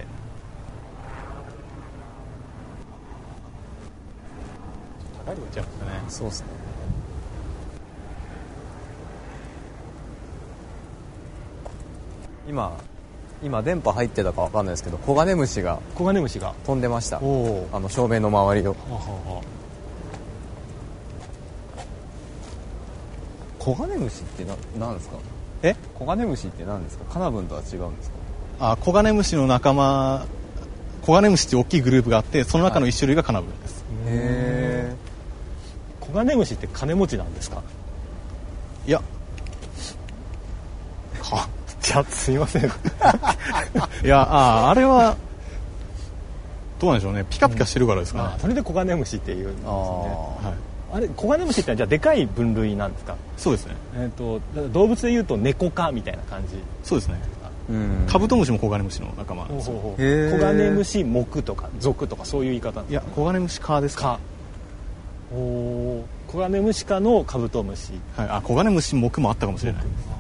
高いとこ行っちゃいましたね。
そうですね。今電波入ってたか分かんないですけど、コガネムシが飛んでました。照明の周りを。コガネムシって何ですか？コガネムシって何ですか？カナブンとは違うんですか？
コガネムシの仲間、コガネムシって大きいグループがあって、その中の一種類がカナブンです。
へー。コガネムシって金持ちなんですか？
いや、
じゃあすいません。
いや、あれはどうなんでしょうね。ピカピカしてるからですかね。
それでコガネムシっていうんですね。はい。あれ、コガネムシってのはじゃあでかい分類なんですか？
そうですね。
動物でいうとネコ科みたいな感じ。
そうですね。カブトムシもコガネムシの仲間なんですよ。
コガネムシ目とか属とかそういう言い方なんですか？
いや、コガネムシ科ですか。
コガネムシ科のカブトムシ。
はい。コガネムシ目もあったかもしれない。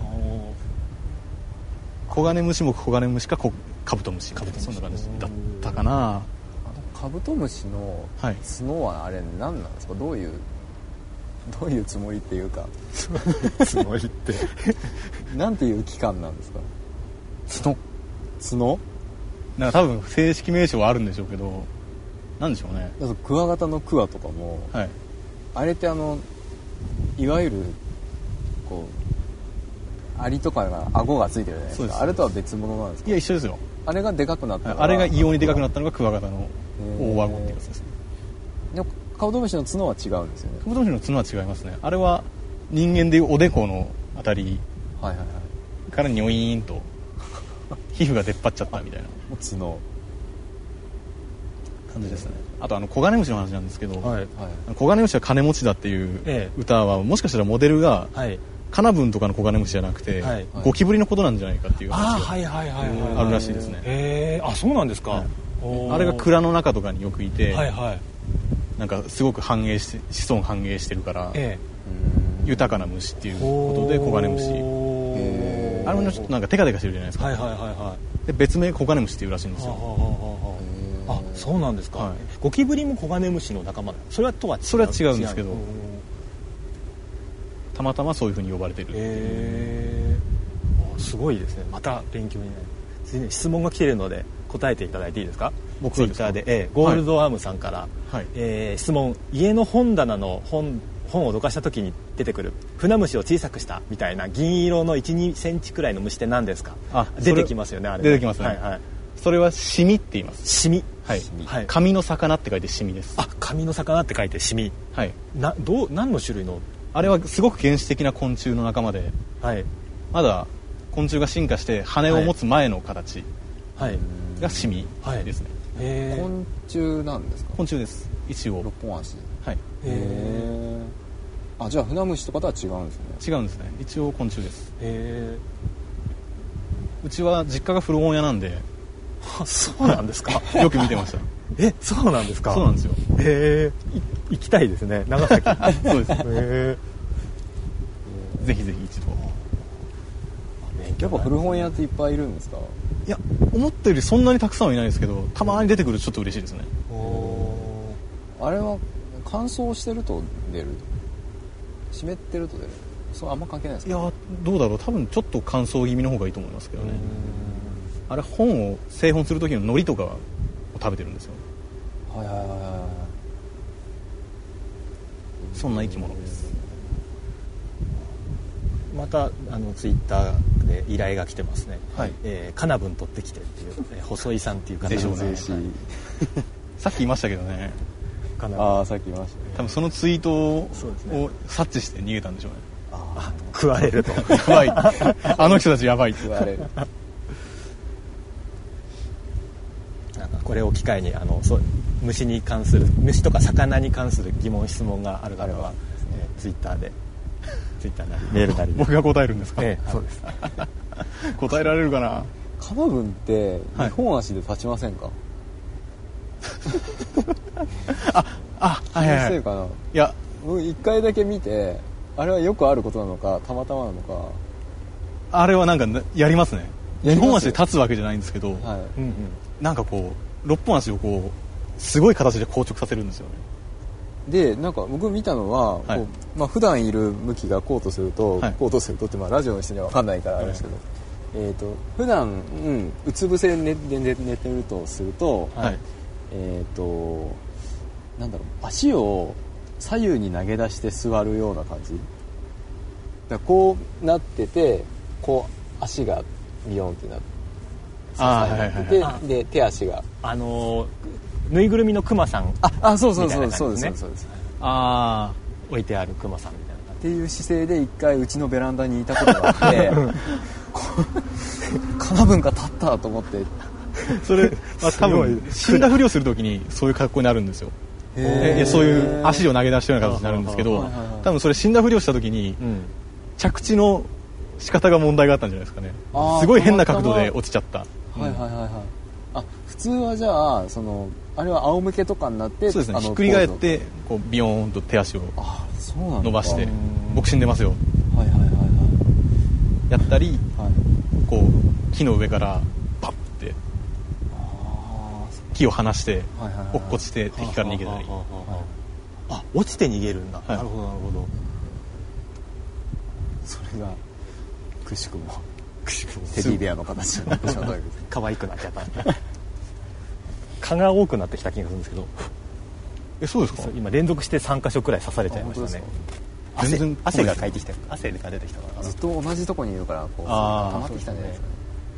コガネムシ目、コガネムシかカブトムシ。そんな感じだったかな。
カブトムシの角はあれ何なんですか？どういうつもりっていうか
つもりって
なんていう器官なんですか？角？
なんか多分正式名称はあるんでしょうけど、なんでしょうね。
クワガタのクワとかも、はい、あれっていわゆるこうアリとかが顎がついてるじゃないですか。あれとは別物なんですか？
いや、一緒ですよ。
あれがでかくなったのが、
あれが異様にでかくなったのがクワガタの大顎ってやつですね。
でもカブトムシの角は違うんですよね。
カブトムシの角は違いますね。あれは人間でいうおでこのあたりからニョイーンと皮膚が出っ張っちゃったみたいな
角
感じですね。あとコガネムシの話なんですけど、コガネムシは金持ちだっていう歌はもしかしたらモデルが、カナブンとかのコガネムシじゃなくて、ゴキブリのことなんじゃないかっていう話があるらしいですね。
そうなんですか。
あれが蔵の中とかによくいて、なんかすごく子孫繁栄してるから、豊かな虫っていうことでコガネムシ。あれもちょっとなんかテカテカしてるじゃないですか。で別名コガネムシっていうらしいんですよ。
あ、そうなんですか。ゴキブリもコガネムシの仲間。それは違
うんですけど、たまたまそういう風に呼ばれてる。
すごいですね。また勉強になる。質問が来ているので答えていただいていいですか。僕ツイッターで、ゴールドアームさんから、質問、家の本棚の本をどかした時に出てくる船虫を小さくしたみたいな銀色の 1,2 センチくらいの虫って何ですか。出てきますよね。あれ
出てきますね。それはシミって言います。
シミ。
紙の魚って書いてシミです。
紙の魚って書いてシミ。何の種類の。
あれはすごく原始的な昆虫の仲間で、まだ昆虫が進化して羽を持つ前の形がシミですね。
昆虫なんですか。
昆虫です。一応
6本足。じゃあ船虫とかとは違うんですね。
違うんですね。一応昆虫です。うちは実家が古本屋なんで。
そうなんですか。
よく見てました。
そうなんですか。
そうなんですよ。
行きたいですね、長崎。
そうです。ぜひぜひ一度。
やっぱ古本屋っていっぱいいるんですか。
いや、思ったよりそんなにたくさんはいないですけど、たまに出てくるとちょっと嬉しいですね。
あれは乾燥してると出る、湿ってると出る、そうあんま関係ないですか。
いや、どうだろう。多分ちょっと乾燥気味の方がいいと思いますけどね。あれ本を製本する時の海苔とかを食べてるんですよ。そんな生き物です。
またツイッターで依頼が来てますね。カナブン取ってきてっていう、細井さんっていう方
でしょうね。さっき言いましたけどね。
さっき言いましたね。
多分そのツイートを察知して逃げたんでしょうね。
食われると。
やばい。あの人たちやばい。
食われる。
これを機会に虫とか魚に関する疑問質問がある方はツイッターなりメールなりで。
僕が答えるんですか。
そうです。
答えられるかな。
カナブンって2本足で立ちませんか。気のせいかな。い
や、
僕1回だけ見て、あれはよくあることなのかたまたまなのか。
あれはなんかやりますね。2本足で立つわけじゃないんですけど、なんかこう6本足をこうすごい形で硬直させるんですよね。
でなんか僕見たのは、普段いる向きがこうとすると、ってラジオの人には分かんないからあれですけど、普段うつ伏せで寝てるとすると、なんだろう、足を左右に投げ出して座るような感じだ。こうなってて、こう足がビヨンってなってて、で手足が
ぬいぐるみのクマさんみたいな感じですね。置いてあるクマさんみたいな
っていう姿勢で一回うちのベランダにいたことがあってカナブンが立ったと思って。
それ多分死んだふりをするときにそういう格好になるんですよ。そういう足を投げ出したような形になるんですけど、多分それ死んだふりをしたときに着地の仕方が問題があったんじゃないですかね。すごい変な角度で落ちちゃった。
普通はじゃああれは仰向けとかになって、
そうですね、ひっくり返ってこうビヨーンと手足を伸ばして僕死んでますよやったり、こう木の上からパッて木を離して落っこちて敵から逃げたり。
落ちて逃げるんだ。なるほどなるほど。
それがくしくもテディベアの形になってしまったわけです。
可愛くなっちゃった。蚊が多くなってきた気がするんですけど。
そうですか。
今連続して3カ所くらい刺されちゃいましたね。汗がかいてきた。汗が出てきたから。
ずっと同じとこにいるからこう溜まってきたんじゃないですか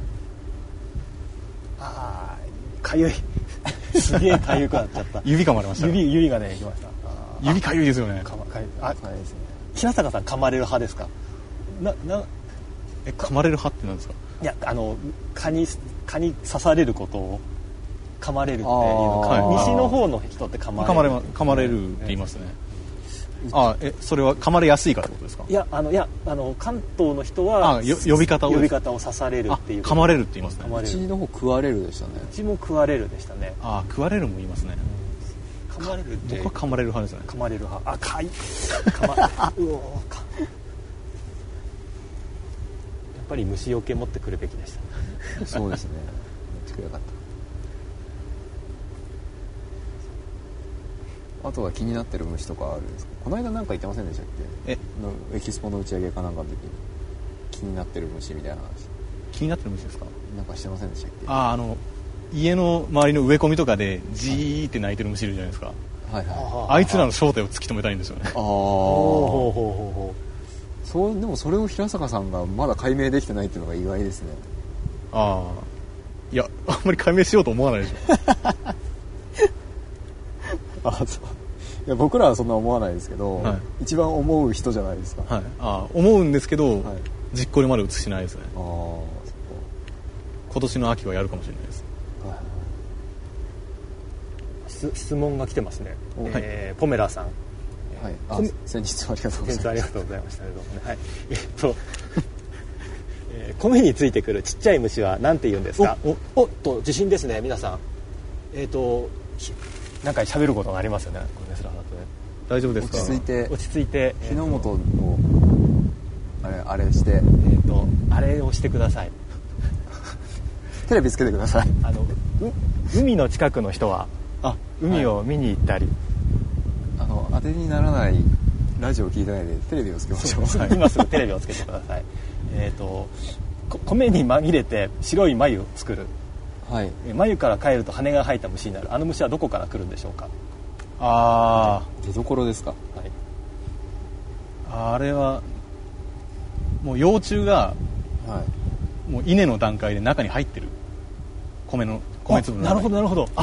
ね。
かゆい。すげえかゆくなっちゃった。
指噛まれました。
指がねきました。
指かゆいですよね。
平坂さん噛まれる派ですか。
噛まれる派って何ですか。
いや蚊に刺されることを噛まれるっていうのか、西の方の人って噛まれる
噛まれるって言いますね。 それは噛まれやすいかってことですか？
いや関東の人は
呼び方を
刺されるっていう。
噛まれるって言いますね。
うちの方食われるでしたね。
うちも食われるでしたね。
食われるも言いますね。
噛まれるって。
僕は噛まれる派ですね。
噛まれる派。かい。やっぱり虫除け持ってくるべきでした。
そうですね。持ってくれよかった。あとは気になってる虫とかあるんですか？この間なんか言ってませんでしたっけ？エキスポの打ち上げかなんかの時に気になってる虫みたいな話。
気になってる虫ですか？
なんかしてませんでしたっけ？
家の周りの植え込みとかでジーって鳴いてる虫いるじゃないですか。
はいはい。
あいつらの正体を突き止めたいんですよね。
でもそれを平坂さんがまだ解明できてないっていうのが意外ですね。
いや、あんまり解明しようと思わないでし
ょ。そう。いや、僕らはそんな思わないですけど、一番思う人じゃないですか。
思うんですけど、実行にまで移しないですね。今年の秋はやるかもしれないです。
質問が来てますね。ポメラさん。
先日はありがとうございました。
先日ありがとうございましたけどもね。米についてくるちっちゃい虫は何て言うんですか？自信ですね、皆さん。なんか喋ることがありますよね。これですらだとね。
大丈夫ですか？
落ち着いて。日の本をあれして、
あれをしてください。
テレビつけてください。
海の近くの人は海を見に行ったり、
当てにならないラジオを聞いてないでテレビをつけましょう。
今すぐテレビをつけてください。米に紛れて白い繭を作る。繭から帰ると羽が生えた虫になる。あの虫はどこから来るんでしょうか？
出所ですか？
あれはもう幼虫が、もう稲の段階で中に入ってる米粒の中に。
なるほど。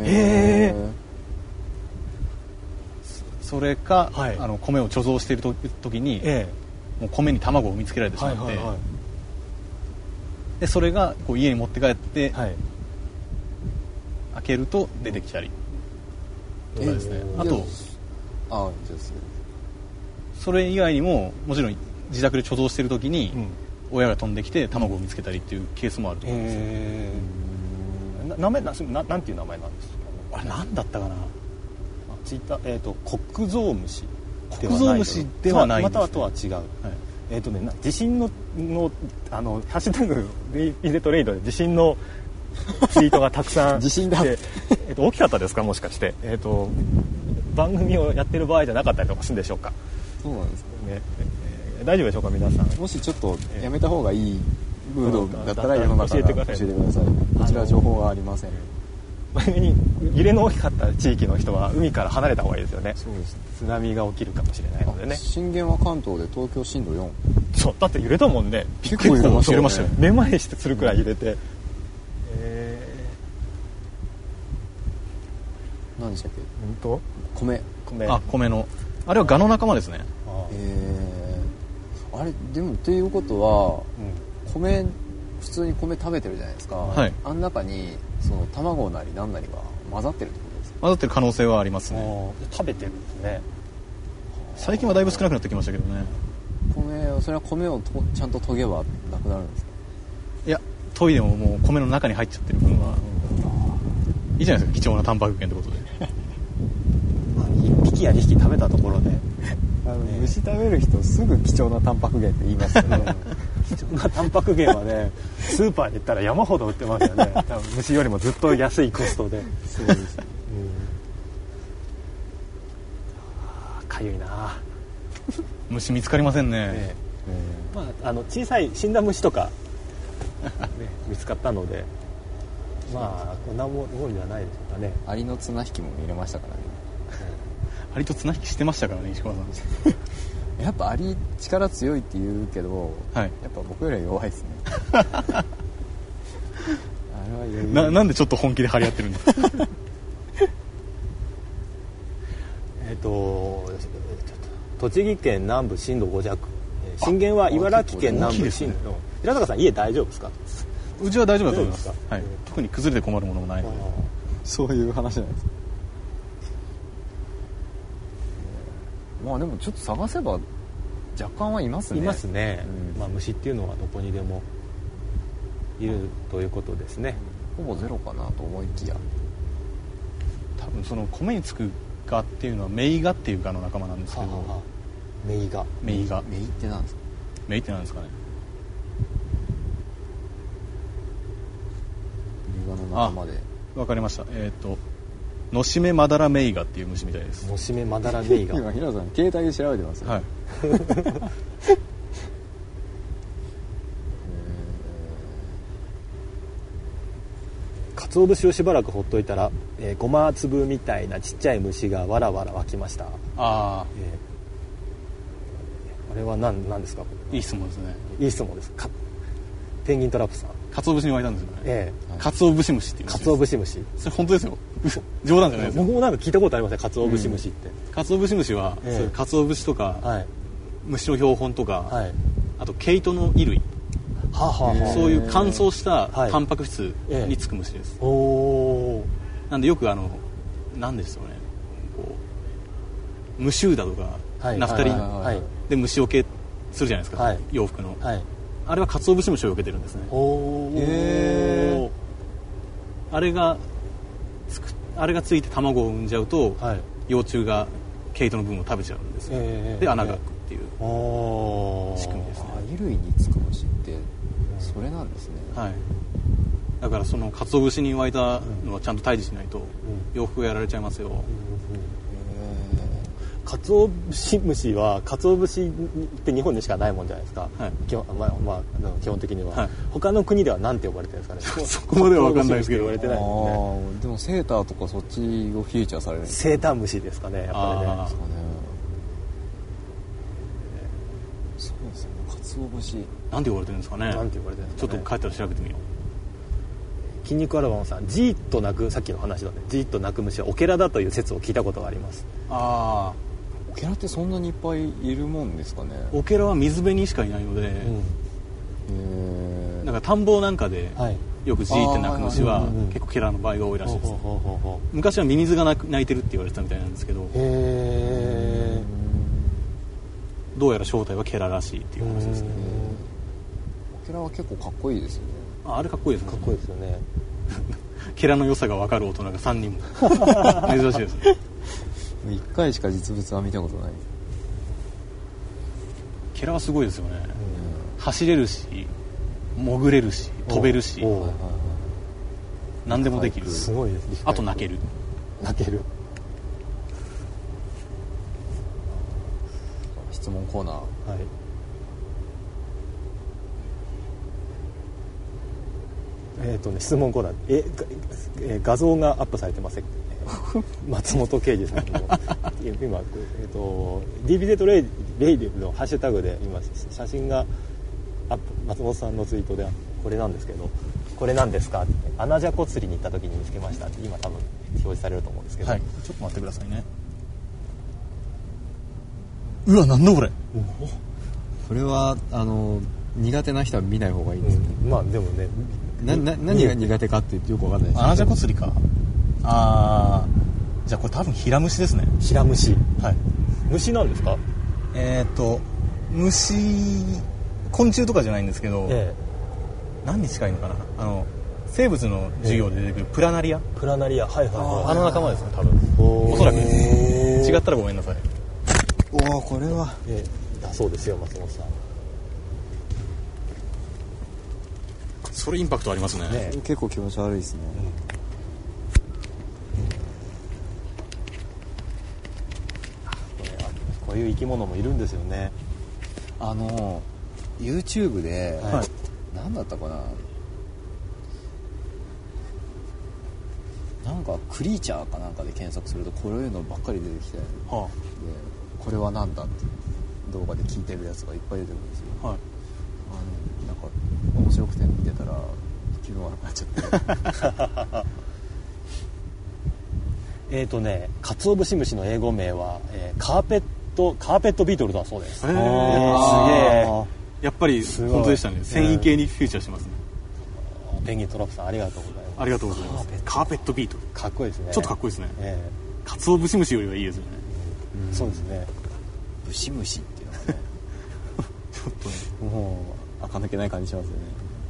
それか、米を貯蔵している時に、もう米に卵を産みつけられてしまって、でそれがこう家に持って帰って、開けると出てきたりとかですね。あとそれ以外にももちろん自宅で貯蔵している時に、親が飛んできて卵を見つけたりっていうケースもあると思います。
なんていう名前なんですか？
あれ何だったかな。
ツイッター国蔵虫
ではない
またとは違う。地震のハッシュタグイーゼトレイドで地震のツイートがたくさん
地震だ
大きかったですか？もしかして番組をやってる場合じゃなかったりとかするんでしょうか？
そうなんですね。
大丈夫でしょうか皆さん。
もしちょっとやめた方がいいムードだったら世の中から教えてください。こちら情報はありません。
前に揺れの大きかった地域の人は海から離れた方がいいですよね。
そうですね。
津波が起きるかもしれないのでね。
震源は関東で東京震度4。
そうだって揺れたもんね。
結構揺れましたよね。
目まいしてするくらい揺れて。
何でしたっけ？
米
のあれはガの仲間ですね。
あれでもっていうことは、普通に米食べてるじゃないですか。あん中にその卵なり何なりが混ざってるってことですか？
混ざってる可能性はありますね。
食べてるんですね。
最近はだいぶ少なくなってきましたけどね。
それは米をちゃんと研げばなくなるんですか？
いや、研いでももう米の中に入っちゃってる分はいいじゃないですか。貴重なタンパク源ってことで。
1匹や2匹食べたところで
虫食べる人すぐ貴重なタンパク源って言いますけど
貴重なタンパク源はねスーパーで言ったら山ほど売ってますよね。多分虫よりもずっと安いコストで。
そうですね。
かゆいな。
虫見つかりませんね。
小さい死んだ虫とか、見つかったのでこんなもんじゃないでしょうかね。
アリの綱引きも見れましたからね。
アリと綱引きしてましたからね、石川さん。
やっぱアリ力強いって言うけど、やっぱ僕よりは弱いですね。あれは
なんでちょっと本気で張り合ってるんですか？
栃木県南部震度5弱、震源は茨城県南部震度。平坂さん家大丈夫ですか？
うちは大丈夫だと思います。特に崩れて困るものもないので。
そういう話じゃないですか。 まあでもちょっと探せば若干はいますね。
いますね、まあ、虫っていうのはどこにでもいるということですね。
ほぼゼロかなと思いきや、
多分その米につくガっていうのはメイガっていうガの仲間なんですけど、
メイガ
メイって何ですか？
メイって何ですかね。
メイガの仲間で。
わかりました。ノシメマダラメイガっていう虫みたいです。
ノシメマダラメイガ
今平野さん携帯で調べてますよ、ね。はい。
鰹節をしばらくほっといたら、ごま粒みたいなちっちゃい虫がわらわら湧きました。あれは何ですか？
いい質問ですね。
いい質問です。ペンギントラップさん。
鰹節に湧いたんですよね。鰹節虫っていう。
鰹節虫。
それ本当ですよ。冗談じゃないですよ。
僕もなんか聞いたことありません。鰹節虫って。
鰹節虫は、そういう鰹節とか、虫の標本とか、あと毛糸の衣類。そういう乾燥したタンパク質につく虫です。なんでよくなんですよね。無臭だとかナフタリンで虫除けするじゃないですか。洋服の。あれは鰹節虫を避けてるんですね。あれがついて卵を産んじゃうと、幼虫が毛糸の部分を食べちゃうんですよ。で穴が開くっていう仕組みですね。
衣類につく虫ってそれなんですね。
はい。だからその鰹節に湧いたのはちゃんと退治しないと洋服がやられちゃいますよ。
鰹節虫は鰹節って日本でしかないもんじゃないですか。基本的には、他の国では何て呼ばれてるんですかね。
そこまでは分かんないですけど。
言われてないですね。
でもセーターとかそっちをフィーチャーされるんですか？
セーター虫ですかね。やっぱりね。
そうですね。鰹節
なんて呼ばれてるんですかね。
なんて呼ばれてるんですかね。
ちょっと帰ったら調べてみよう。
筋肉アルバムさん、じーっと鳴く、さっきの話だね、じーっと鳴く虫はオケラだという説を聞いたことがあります。
オケラってそんなにいっぱいいるもんですかね。
オケラは水辺にしかいないので、なんか田んぼなんかでよくじーって鳴く虫は結構ケラの場合が多いらしいです。昔はミミズが鳴いてるって言われてたみたいなんですけど、どうやら正体はケラらしいっていう話ですね。
オケラは結構かっこいいですよね。
あれかっこいいですね。
かっこいいですよね。
ケラの良さが分かる大人が3人も珍しいですね。
1回しか実物は見たことない。
ケラはすごいですよね。走れるし潜れるし飛べるし何でもできる。
すごいです。
あと泣ける。
質問コーナー。
質問コーナー。画像がアップされてません。松本啓二さんの今DBZ レイディのハッシュタグで今写真が松本さんのツイートでこれなんですけど、これなんですかって、アナジャコ釣りに行った時に見つけましたって今多分表示されると思うんですけど、
ちょっと待ってくださいね。うわ、なんだこれ。
これは苦手な人は見ない方がいいですね。
まあでもね、
何が苦手かってよく分かんないです。
アナジャコ釣りか。じゃあこれ多分ヒラムシですね。
ヒラムシ。虫なんですか？
虫、昆虫とかじゃないんですけど、何に近いのかな。生物の授業で出てくるプラナリア。あの仲間ですね、多分。おそらく。違ったらごめんなさい。
これは。
だそうですよ、松本さん。
それインパクトありますね。
結構気持ち悪いですね。
こういう生き物もいるんですよね。
YouTube で、何だったかな、なんかクリーチャーかなんかで検索するとこういうのばっかり出てきて、でこれはなんだって動画で聞いてるやつがいっぱい出てくるんですよ。なんか面白くて見てたら気分悪くなっちゃって。
鰹節虫の英語名は、カーペットビートルだそうです。すげえ。
やっぱり本当でしたね。繊維系にフューチャーしてますね。
ペンギントラップさんありがとうございます。
ありがとうございます。カーペットビートル。
かっこいいですね。
ちょっとかっこいいですね。鰹節虫よりはいいですよね。
そうですね。
ブシムシっていうのがね
ちょっとねもう垢抜けない感じしますよね。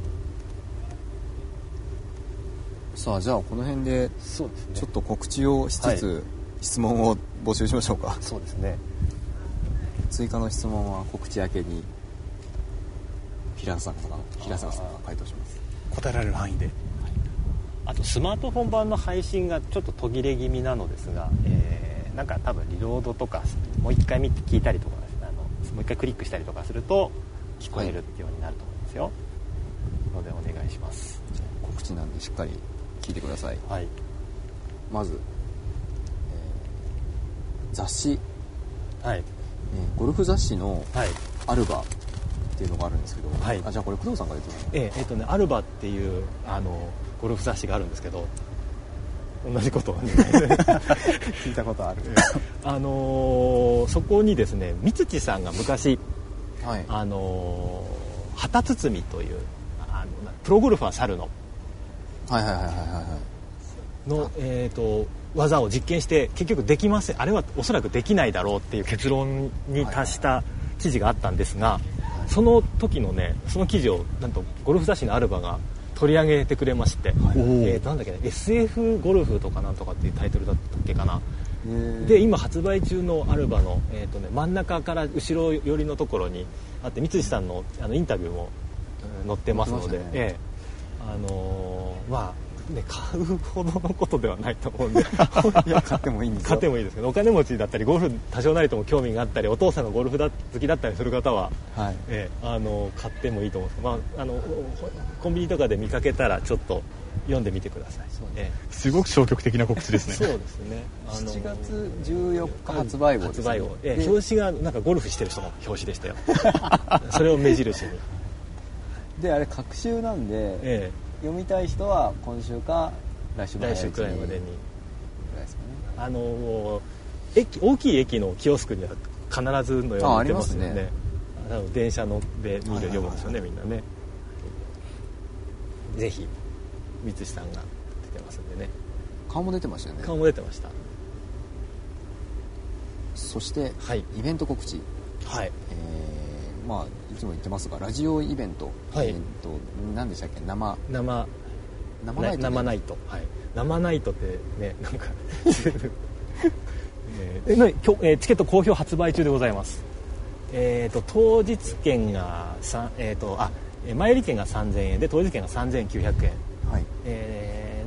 さあじゃあこの辺でちょっと告知をしつつ、はい、質問を募集しましょうか。
そうですね。
追加の質問は告知明けに平坂さんが回答します。
答えられる範囲で、はい、あとスマートフォン版の配信がちょっと途切れ気味なのですが、なんか多分リロードとかもう一回見て聞いたりとか、もう一回クリックしたりとかすると聞こえるっていうようになると思いますよ、はい、のでお願いします。
じゃあ告知なんでしっかり聞いてください、
はい、
まず、雑誌、
はい
ゴルフ雑誌のアルバっていうのがあるんですけど、はい、じゃあこれ工藤さんが出て
ます。アルバっていうゴルフ雑誌があるんですけど、同じことを、ね、聞いたことあるそこにですね三土さんが昔、はい、旗包というプロゴルファー猿の技を実験して結局できません、あれはおそらくできないだろうっていう結論に達した記事があったんですが、その時のねその記事をなんとゴルフ雑誌のアルバが取り上げてくれまして、なんだっけね SF ゴルフとかなんとかっていうタイトルだったっけかな。で今発売中のアルバの、真ん中から後ろ寄りのところにあって三土さんのインタビューも載ってますので、まあね、買うほどのことではないと思うんで
いや買ってもいいんですよ。
買ってもいいですけど、お金持ちだったりゴルフ多少なりとも興味があったりお父さんがゴルフ好きだったりする方は、はい、買ってもいいと思うんですけど、コンビニとかで見かけたらちょっと読んでみてください。
すごく消極的な告知ですね。
そうですね。
7月14日発売号ですね。
表紙がなんかゴルフしてる人の表紙でしたよそれを目印に
であれ隔週なんで、読みたい人は今週か来週
くらいまでに大きい駅のキオスクには必ずのように出ますよね。電車乗って読むんですよね、みんなね。ぜひ三土さんが出てますんでね。
顔も出てましたよね。
顔も出てました。
そして、はい、イベント告知、はい、まあいつも言ってますがラジオイベント、はい、何でしたっけ、生ナイト、はい、生ナイトってね、なんかチケット好評発売中でございます。当日券が前売り券が3000円で当日券が3900円、はい、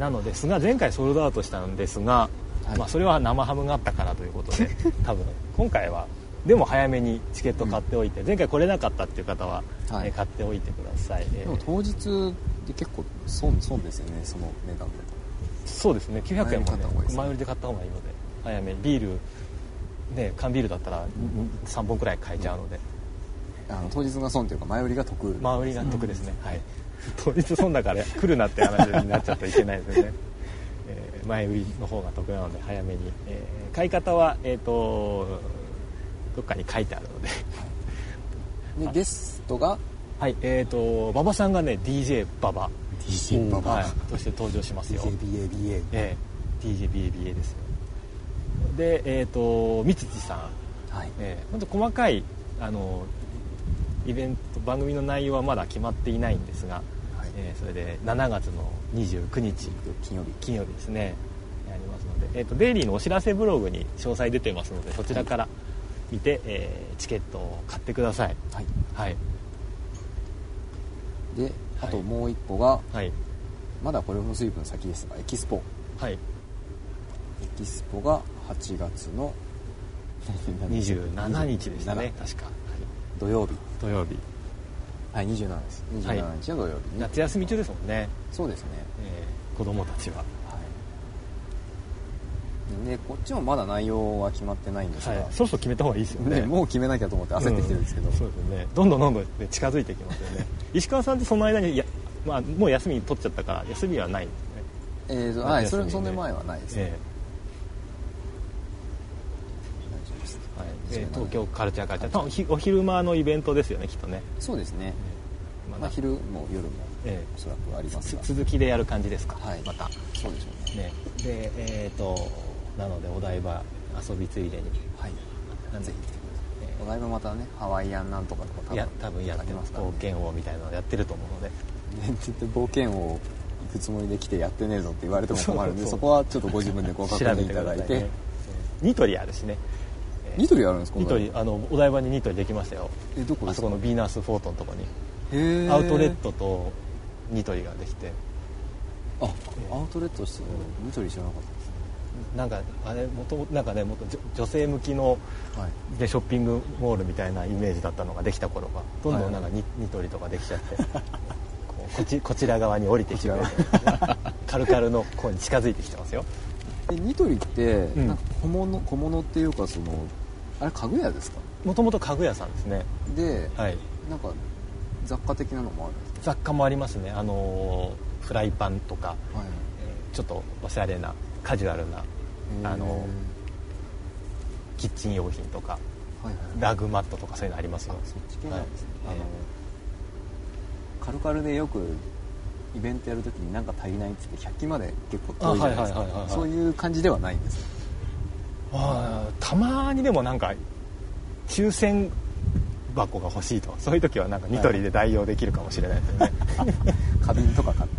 なのですが前回ソールドアウトしたんですが、はい、まあ、それは生ハムがあったからということで多分今回はでも早めにチケット買っておいて、前回来れなかったっていう方は、はい、買っておいてください。 でも当日で結構損ですよね、その値段で。
そうですね、900円もね前売りで買った方がいいので早めに。ビールね、缶ビールだったら3本くらい買えちゃうので、
当日が損というか前売りが得。
前売りが得ですね、はい、当日損だから来るなって話になっちゃうといけないですよね前売りの方が得なので早めに、買い方はどっかに書いてあるので
でゲストが
はい馬場さんがね DJ 馬場
はい、
として登場しますよ。
DJBABA、
DJBABA ですよ。で三土さん、はい、本当細かいイベント番組の内容はまだ決まっていないんですが、はい、それで7月の29日金曜日ですねやりますので、デイリーのお知らせブログに詳細出てますのでそちらから見て、チケットを買ってください。はい、はい、
であともう一個が、はい、まだこれも随分先ですがエキスポ、はい、エキスポが8月の
27日でしたね、確か、はい、
土曜日
はい、
27です27日の土曜日に、
夏休み中ですもんね。
そうですね、
子供たちは、はい
、でこっちもまだ内容は決まってないんですが、はい、
そろそろ決めた方がいいですよね。
もう決めなきゃと思って焦ってきてるんですけど、
そうですね、どんどん、ね、近づいてきますよね石川さんってその間にまあ、もう休み取っちゃったから休みはないんですね。
はい、その前はないですね、
東京カルチャーカルチャーお昼間のイベントですよね、きっとね。
そうですね、まあ、昼も夜もおそらくありますが、
続きでやる感じですか、
はい、
また
そうでしょうね。
でなのでお台場遊びついでに、
はい、ぜひ来てください。 お台場またねハワイアンなんとかとか
多分やってますから、ね、冒険王みたいなのやってると思うので、
絶対冒険王行くつもりで来てやってねえぞって言われても困るんで、そこはちょっとご自分でご確認いただいて、
ニトリあるしね。
ニトリあるんですか？
ニトリお台場にニトリできましたよ。
どこですか？
あそこのビーナスフォートのとこにアウトレットとニトリができて。
アウトレットしてニトリ知らなかったです。
なんかあれなんかねもっと女性向きの、でショッピングモールみたいなイメージだったのができた頃がどんどんなんかニトリとかできちゃってこちら側に降りてきてカルカルの方に近づいてきてますよ。
ニトリってなんか小物っていうかあれ家具屋ですか？
もともと家具屋さんですね。
で、なんか雑貨的なのもあるんですか？
雑貨もありますね。フライパンとか、ちょっとおしゃれなカジュアルなキッチン用品とか、ラグマットとかそういうのありますよ。
そっち系なんですね。カルカルでよくイベントやるときに何か足りないって言って100均まで結構遠いじゃないですか。そういう感じではないんですね。
たまにでもなんか抽選箱が欲しいと、そういう時はなんかニトリで代用できるかもしれないですよね。
花瓶とか買って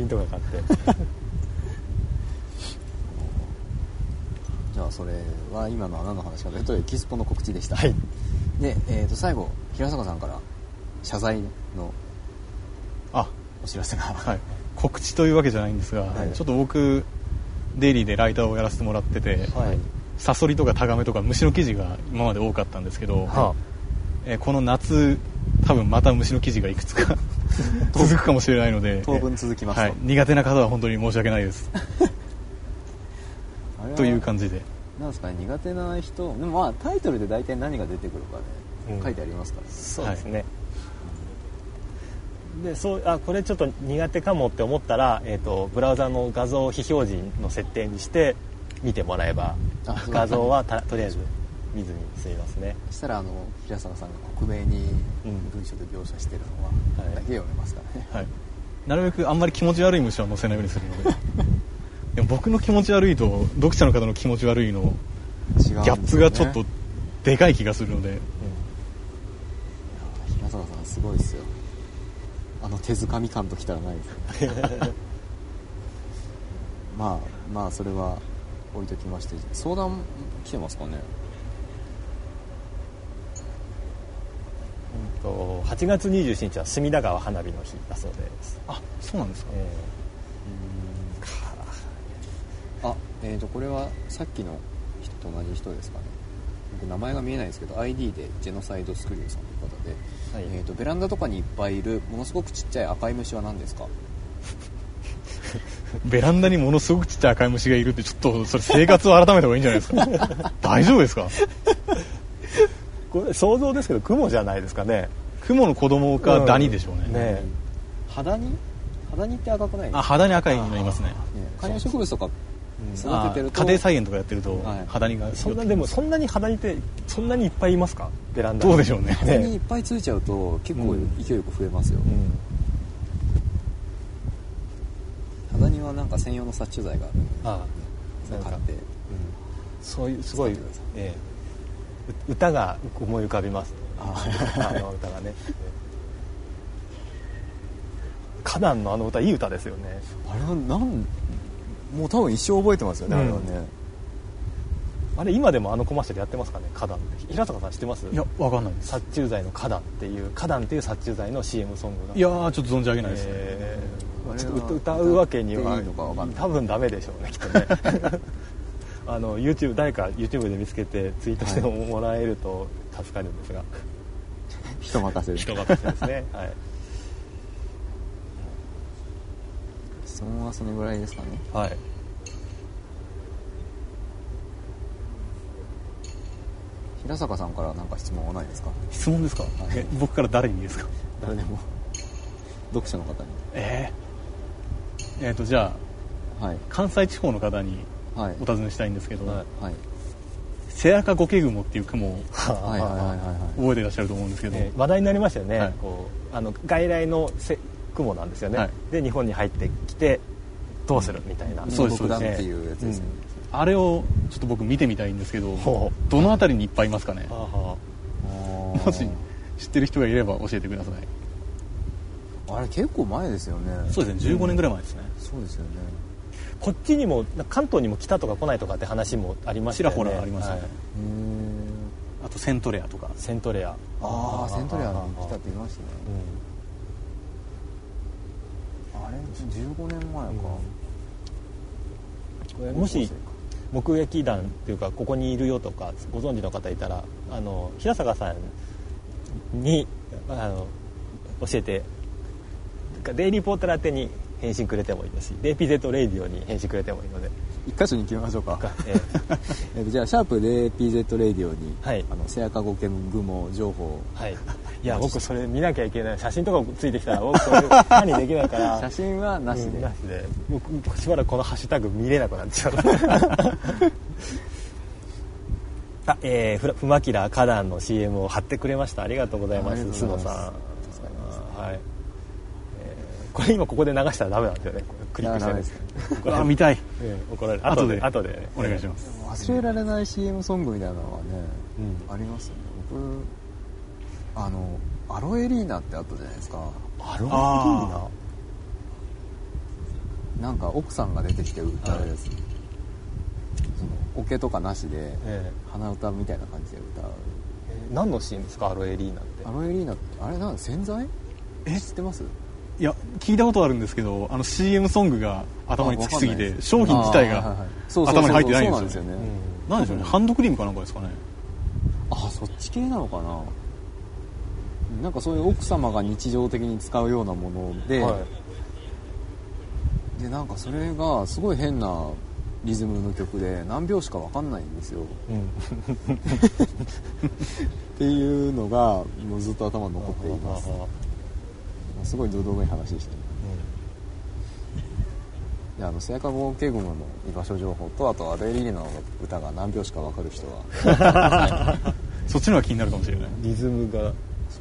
じゃあそれは今のは何の話かというとエキスポの告知でした。で、最後平坂さんから謝罪のお知らせが、
告知というわけじゃないんですが、ちょっと僕デイリーでライターをやらせてもらってて、サソリとかタガメとか虫の記事が今まで多かったんですけど、この夏多分また虫の記事がいくつか続くかもしれないので
当分続きますと、
苦手な方は本当に申し訳ないですという感じで。
なんですかね、苦手な人でもタイトルで大体何が出てくるかね、書いてありますからね。
そうですね。でこれちょっと苦手かもって思ったら、ブラウザの画像非表示の設定にして見てもらえば画像はとりあえず見ずに済みますね。
そしたら平坂さんが克明に文章で描写してるのはだけ読めますからね。
なるべくあんまり気持ち悪い虫は載せないようにするのででも僕の気持ち悪いと読者の方の気持ち悪いのギャップがちょっとでかい気がするので、
平坂さんすごいですよ。手づかみ感ときたらないですよね。まあそれは置いときまして、相談来てますかね。
8月27日は隅田川花火の日だそうです。
そうなんですか。
これはさっきの人と同じ人ですかね。僕名前が見えないですけど ID でジェノサイドスクリューさんという方で、ベランダとかにいっぱいいるものすごくちっちゃい赤い虫は何ですか？
ベランダにものすごくちっちゃい赤い虫がいるって、ちょっとそれ生活を改めた方がいいんじゃないですか。大丈夫ですか？
これ想像ですけどクモじゃないですかね。
クモの子供かダニでしょうね。
肌にって赤くないですか？
肌に赤いのいますね。
観葉植物とか育ててると、
家庭菜園とかやってると肌にが
でもそんなに肌にってそんなにいっぱいいますか？ベランダ
どうでしょうね。
肌にいっぱいついちゃうと結構勢いよく増えますよ。肌にはなんか専用の殺虫剤があるので買って、
そういうすごい、歌が思い浮かびます。歌がね。花壇の歌いい歌ですよね。
あれはもう多分一生覚えてますよね、あれはね。
あれ今でもコマーシャルやってますかね、花壇って。平坂さん知ってます？
いや、わかんないです。
殺虫剤の花壇っていう殺虫剤の CM ソングが。
いやー、ちょっと存じ上げないですね。
歌うわけには多分ダメでしょうね、きっとね。誰か YouTube で見つけてツイートしてもらえると助かるんですが、
人任せ
ですね。
質問はそのぐらいですかね。平坂さんから何か質問はないですか？
質問ですか？僕から誰にですか？
誰でも。読者の方に。
じゃあ、関西地方の方にお尋ねしたいんですけど、セアカゴケグモっていう雲を覚えていらっしゃると思うんですけど、
話題になりましたよね。外来の雲なんですよね。で日本に入ってきてどうするみたいな。
そうですね。っていうやつですね。
あれをちょっと僕見てみたいんですけど、どのあたりにいっぱいいますかね？ もし知ってる人がいれば教えてください。
あれ結構前ですよね。
そうですね、15年ぐらい前ですね。
そうですよね。
こっちにも関東にも来たとか来ないとかって話もありましたよね。
ちらほらありますよね。あとセントレアとか。
セントレア。
ああ、セントレアに来たって言いましたね。あれ15年前か。
これもし目撃談っていうかここにいるよとかご存知の方いたら平坂さんに教えて、デイリーポータル宛てに返信くれてもいいですし、DPZ レディオに返信くれてもいいので、
一箇所に決めましょうか。じゃあシャープ DPZ レディオに、
はい、
セアカゴケグモ情報、
はい、いや僕それ見なきゃいけない。写真とかついてきたら僕それ管理できないから
写真はなしで、
なしで僕しばらくこのハッシュタグ見れなくなっちゃうフマキラ花壇の CM を貼ってくれました。ありがとうございます。須野さん、はい、これ今ここで流したらダメなんですよね。クリックして
これ見たい、
怒られる。後で
お願いします。
忘れられない CM ソングみたいなのはね、ありますよね。僕アロエリーナってあったじゃないですか。
アロエリーナ、
なんか奥さんが出てきて歌うやつ、オケとかなしで、鼻歌みたいな感じで歌う。
何のシーンですか、アロエリーナって。
アロエリーナってあれなん洗剤？知ってます？
いや聞いたことあるんですけど、CM ソングが頭につきすぎて商品自体が頭に入ってないんですよね。なんでしょうね、ハンドクリームかなんかですかね。
そっち系なのかな。なんかそういう奥様が日常的に使うようなもので、でなんかそれがすごい変なリズムの曲で何拍子か分かんないんですよ、っていうのがもうずっと頭に残っています。すごいどうでもいい話でしたね。でセアカゴケグモの居場所情報と、あとアロエリーナの歌が何拍子か分かる人は
そっちの方が気になるかもしれない。
リズムが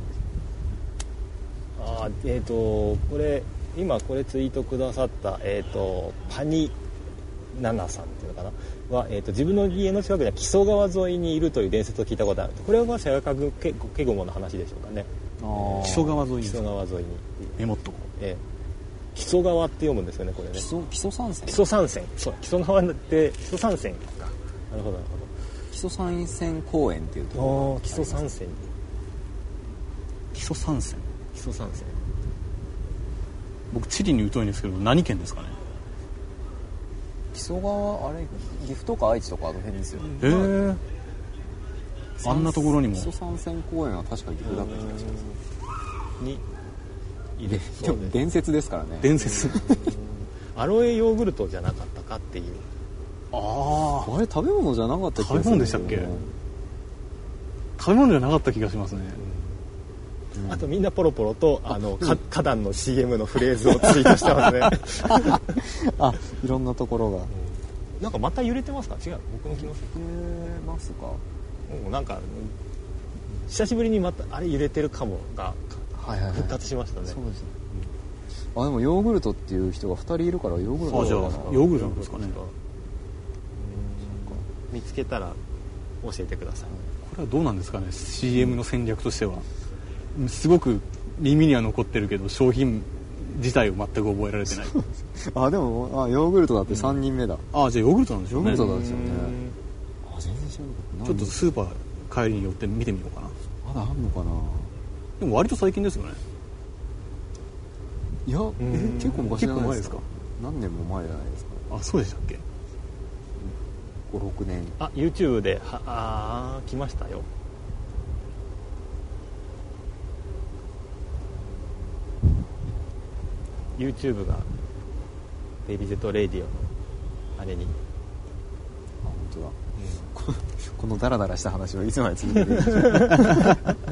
これ今これツイートくださったパニナナさんっていうのかなは、自分の家の近くには木曽川沿いにいるという伝説を聞いたことある。これはセアカゴケグモの話でしょうかね。
木曽川沿いに。
木曽川沿いに
メモっとこう。
木曽川って読むんですよね、これね。
木曽三川。
木曽三川。そう、木曽川って木曽三川か。なるほどなるほど。
木曽三川公園っていうところ。
木曽三川。
木曽三川。
木曽三川。
僕地理に疎いんですけど何県ですかね。
木曽川、あれ岐阜とか愛知とかあの辺ですよね。
あんなところにも。
木曽三川公園は確か岐阜だった気がします
に
でも伝説ですからね。
伝説
アロエヨーグルトじゃなかったかっていう。
あれ食べ物じゃなかった気がする。
食べ物でしたっけ。食べ物じゃなかった気がしますね。
あとみんなポロポロと花壇の CM のフレーズをツイートしてますね。
いろんなところが、
なんかまた揺れてますか。違う、僕の気のせい。
揺れますか。
なんか久しぶりにまたあれ揺れてるかもが復活しましたね。
そうですね。でもヨーグルトっていう人が2人いるからヨーグルト
じゃあヨーグルトなんですかね。
見つけたら教えてください。
これはどうなんですかね、 CM の戦略としては。すごく耳には残ってるけど商品自体を全く覚えられてない。
でもヨーグルトだって3人目だ。
じゃあヨーグルトなんでしょうね。
ヨーグルトなんですよね。全然知らなかった。
ちょっとスーパー帰りに寄って見てみようかな。
まだあんのかな。
でも割と最近ですよね。
いや結構昔じゃないですか。
結構前ですか。
何年も前じゃないですか。
そうでしたっけ。
5、6年。
YouTube で来ましたよ。YouTube がDPZレディオのあれに。
本当だ。このダラダラした話をいつまで続けているんでしょう。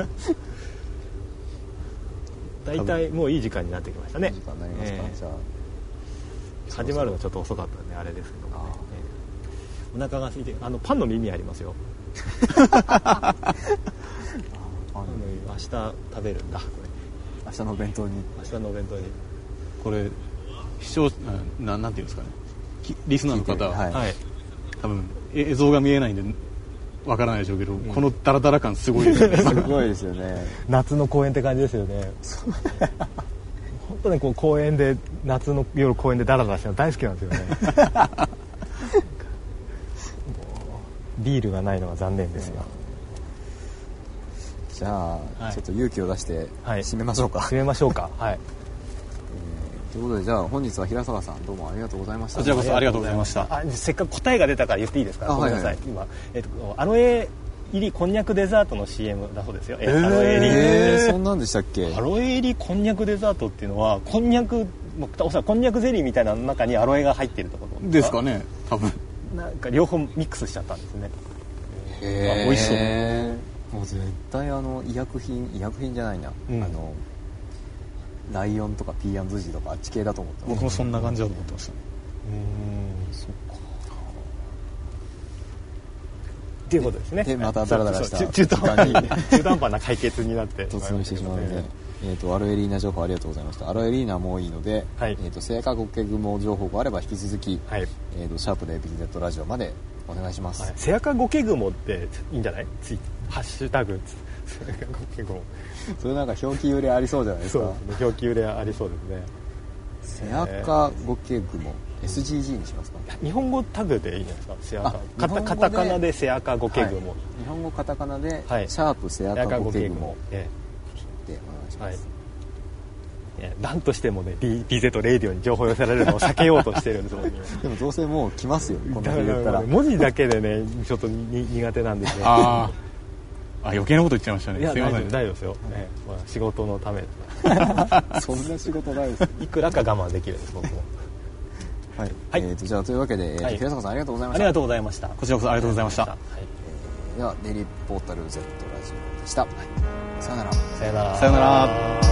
大体もういい時間になってきましたね。
いい時間になりますか。じゃ
あ始まるのちょっと遅かったんであれですけどもね。お腹が空いてパンの耳ありますよ。明日食べるんだこれ。
明日のお弁当に。
これ視聴なんていうんですかね、リスナーの方は、多分映像が見えないんでわからないでしょうけど、このダラダラ感すごいですね。
すごいですよね。
夏の公園って感じですよね。本当にこう公園で夏の夜公園でダラダラしてるの大好きなんですよね。ビールがないのが残念ですよ。
じゃあ、ちょっと勇気を出して締めましょうか。
締めましょうか。はい。
ということで、じゃあ本日は平坂さんどうもありがとうございました。
こちらこそありがとうございました。
せっかく答えが出たから言っていいですか。ごめんなさい。今アロエ入りこんにゃくデザートの CM だそうですよ。アロエ入り。
そんなんでしたっけ。
アロエ入りこんにゃくデザートっていうのはこんにゃく、おそらくこんにゃくゼリーみたいなの中にアロエが入っているところ
ですかね。多分。
なんか両方ミックスしちゃったんですね。
美味しそう。
もう絶対医薬品じゃないな、ライオンとか P&G とかあっち系だと思った。
僕もそんな感じだと思ってました。
そっか。っていうことですね。
でまたダラダラした
中途半端な解決になって
突入してしまうので、アロエリーナ情報ありがとうございました。アロエリーナもいいので、聖火ゴケグモ情報があれば引き続き、シャープで BZ ラジオまでお願いします。
聖火ゴケグモっていいんじゃない？ハッシュタグ聖火ゴケグモ。
それなんか表記揺れありそうじゃないですか。
そうですね、表記揺れありそうですね。
聖火ゴケグモ SGG にしますか。
日本語タグでいいんじゃないですか。カタカナで聖火ゴケグモ、
日本語カタカナでシャープ聖火ゴケグモでお願いします。
何としてもね BZ レイディオに情報寄せられるのを避けようとしてるんですもんね。
でもどうせもう来ますよ、こんなに言ったら。
文字だけでねちょっと苦手なんですよ。
余計なこと言っちゃいましたね。
いや、すいません。大丈夫ですよ。仕事のためです。
そんな仕事ないです。
いくらか我慢できるんです僕も。
はい。じゃあというわけで平坂さんありがとうございました。
ありがとうございました。
こちらこそありがとうございました。
ではデイリーポータル Z ラジオでした。さよなら。
さよなら。
さよなら。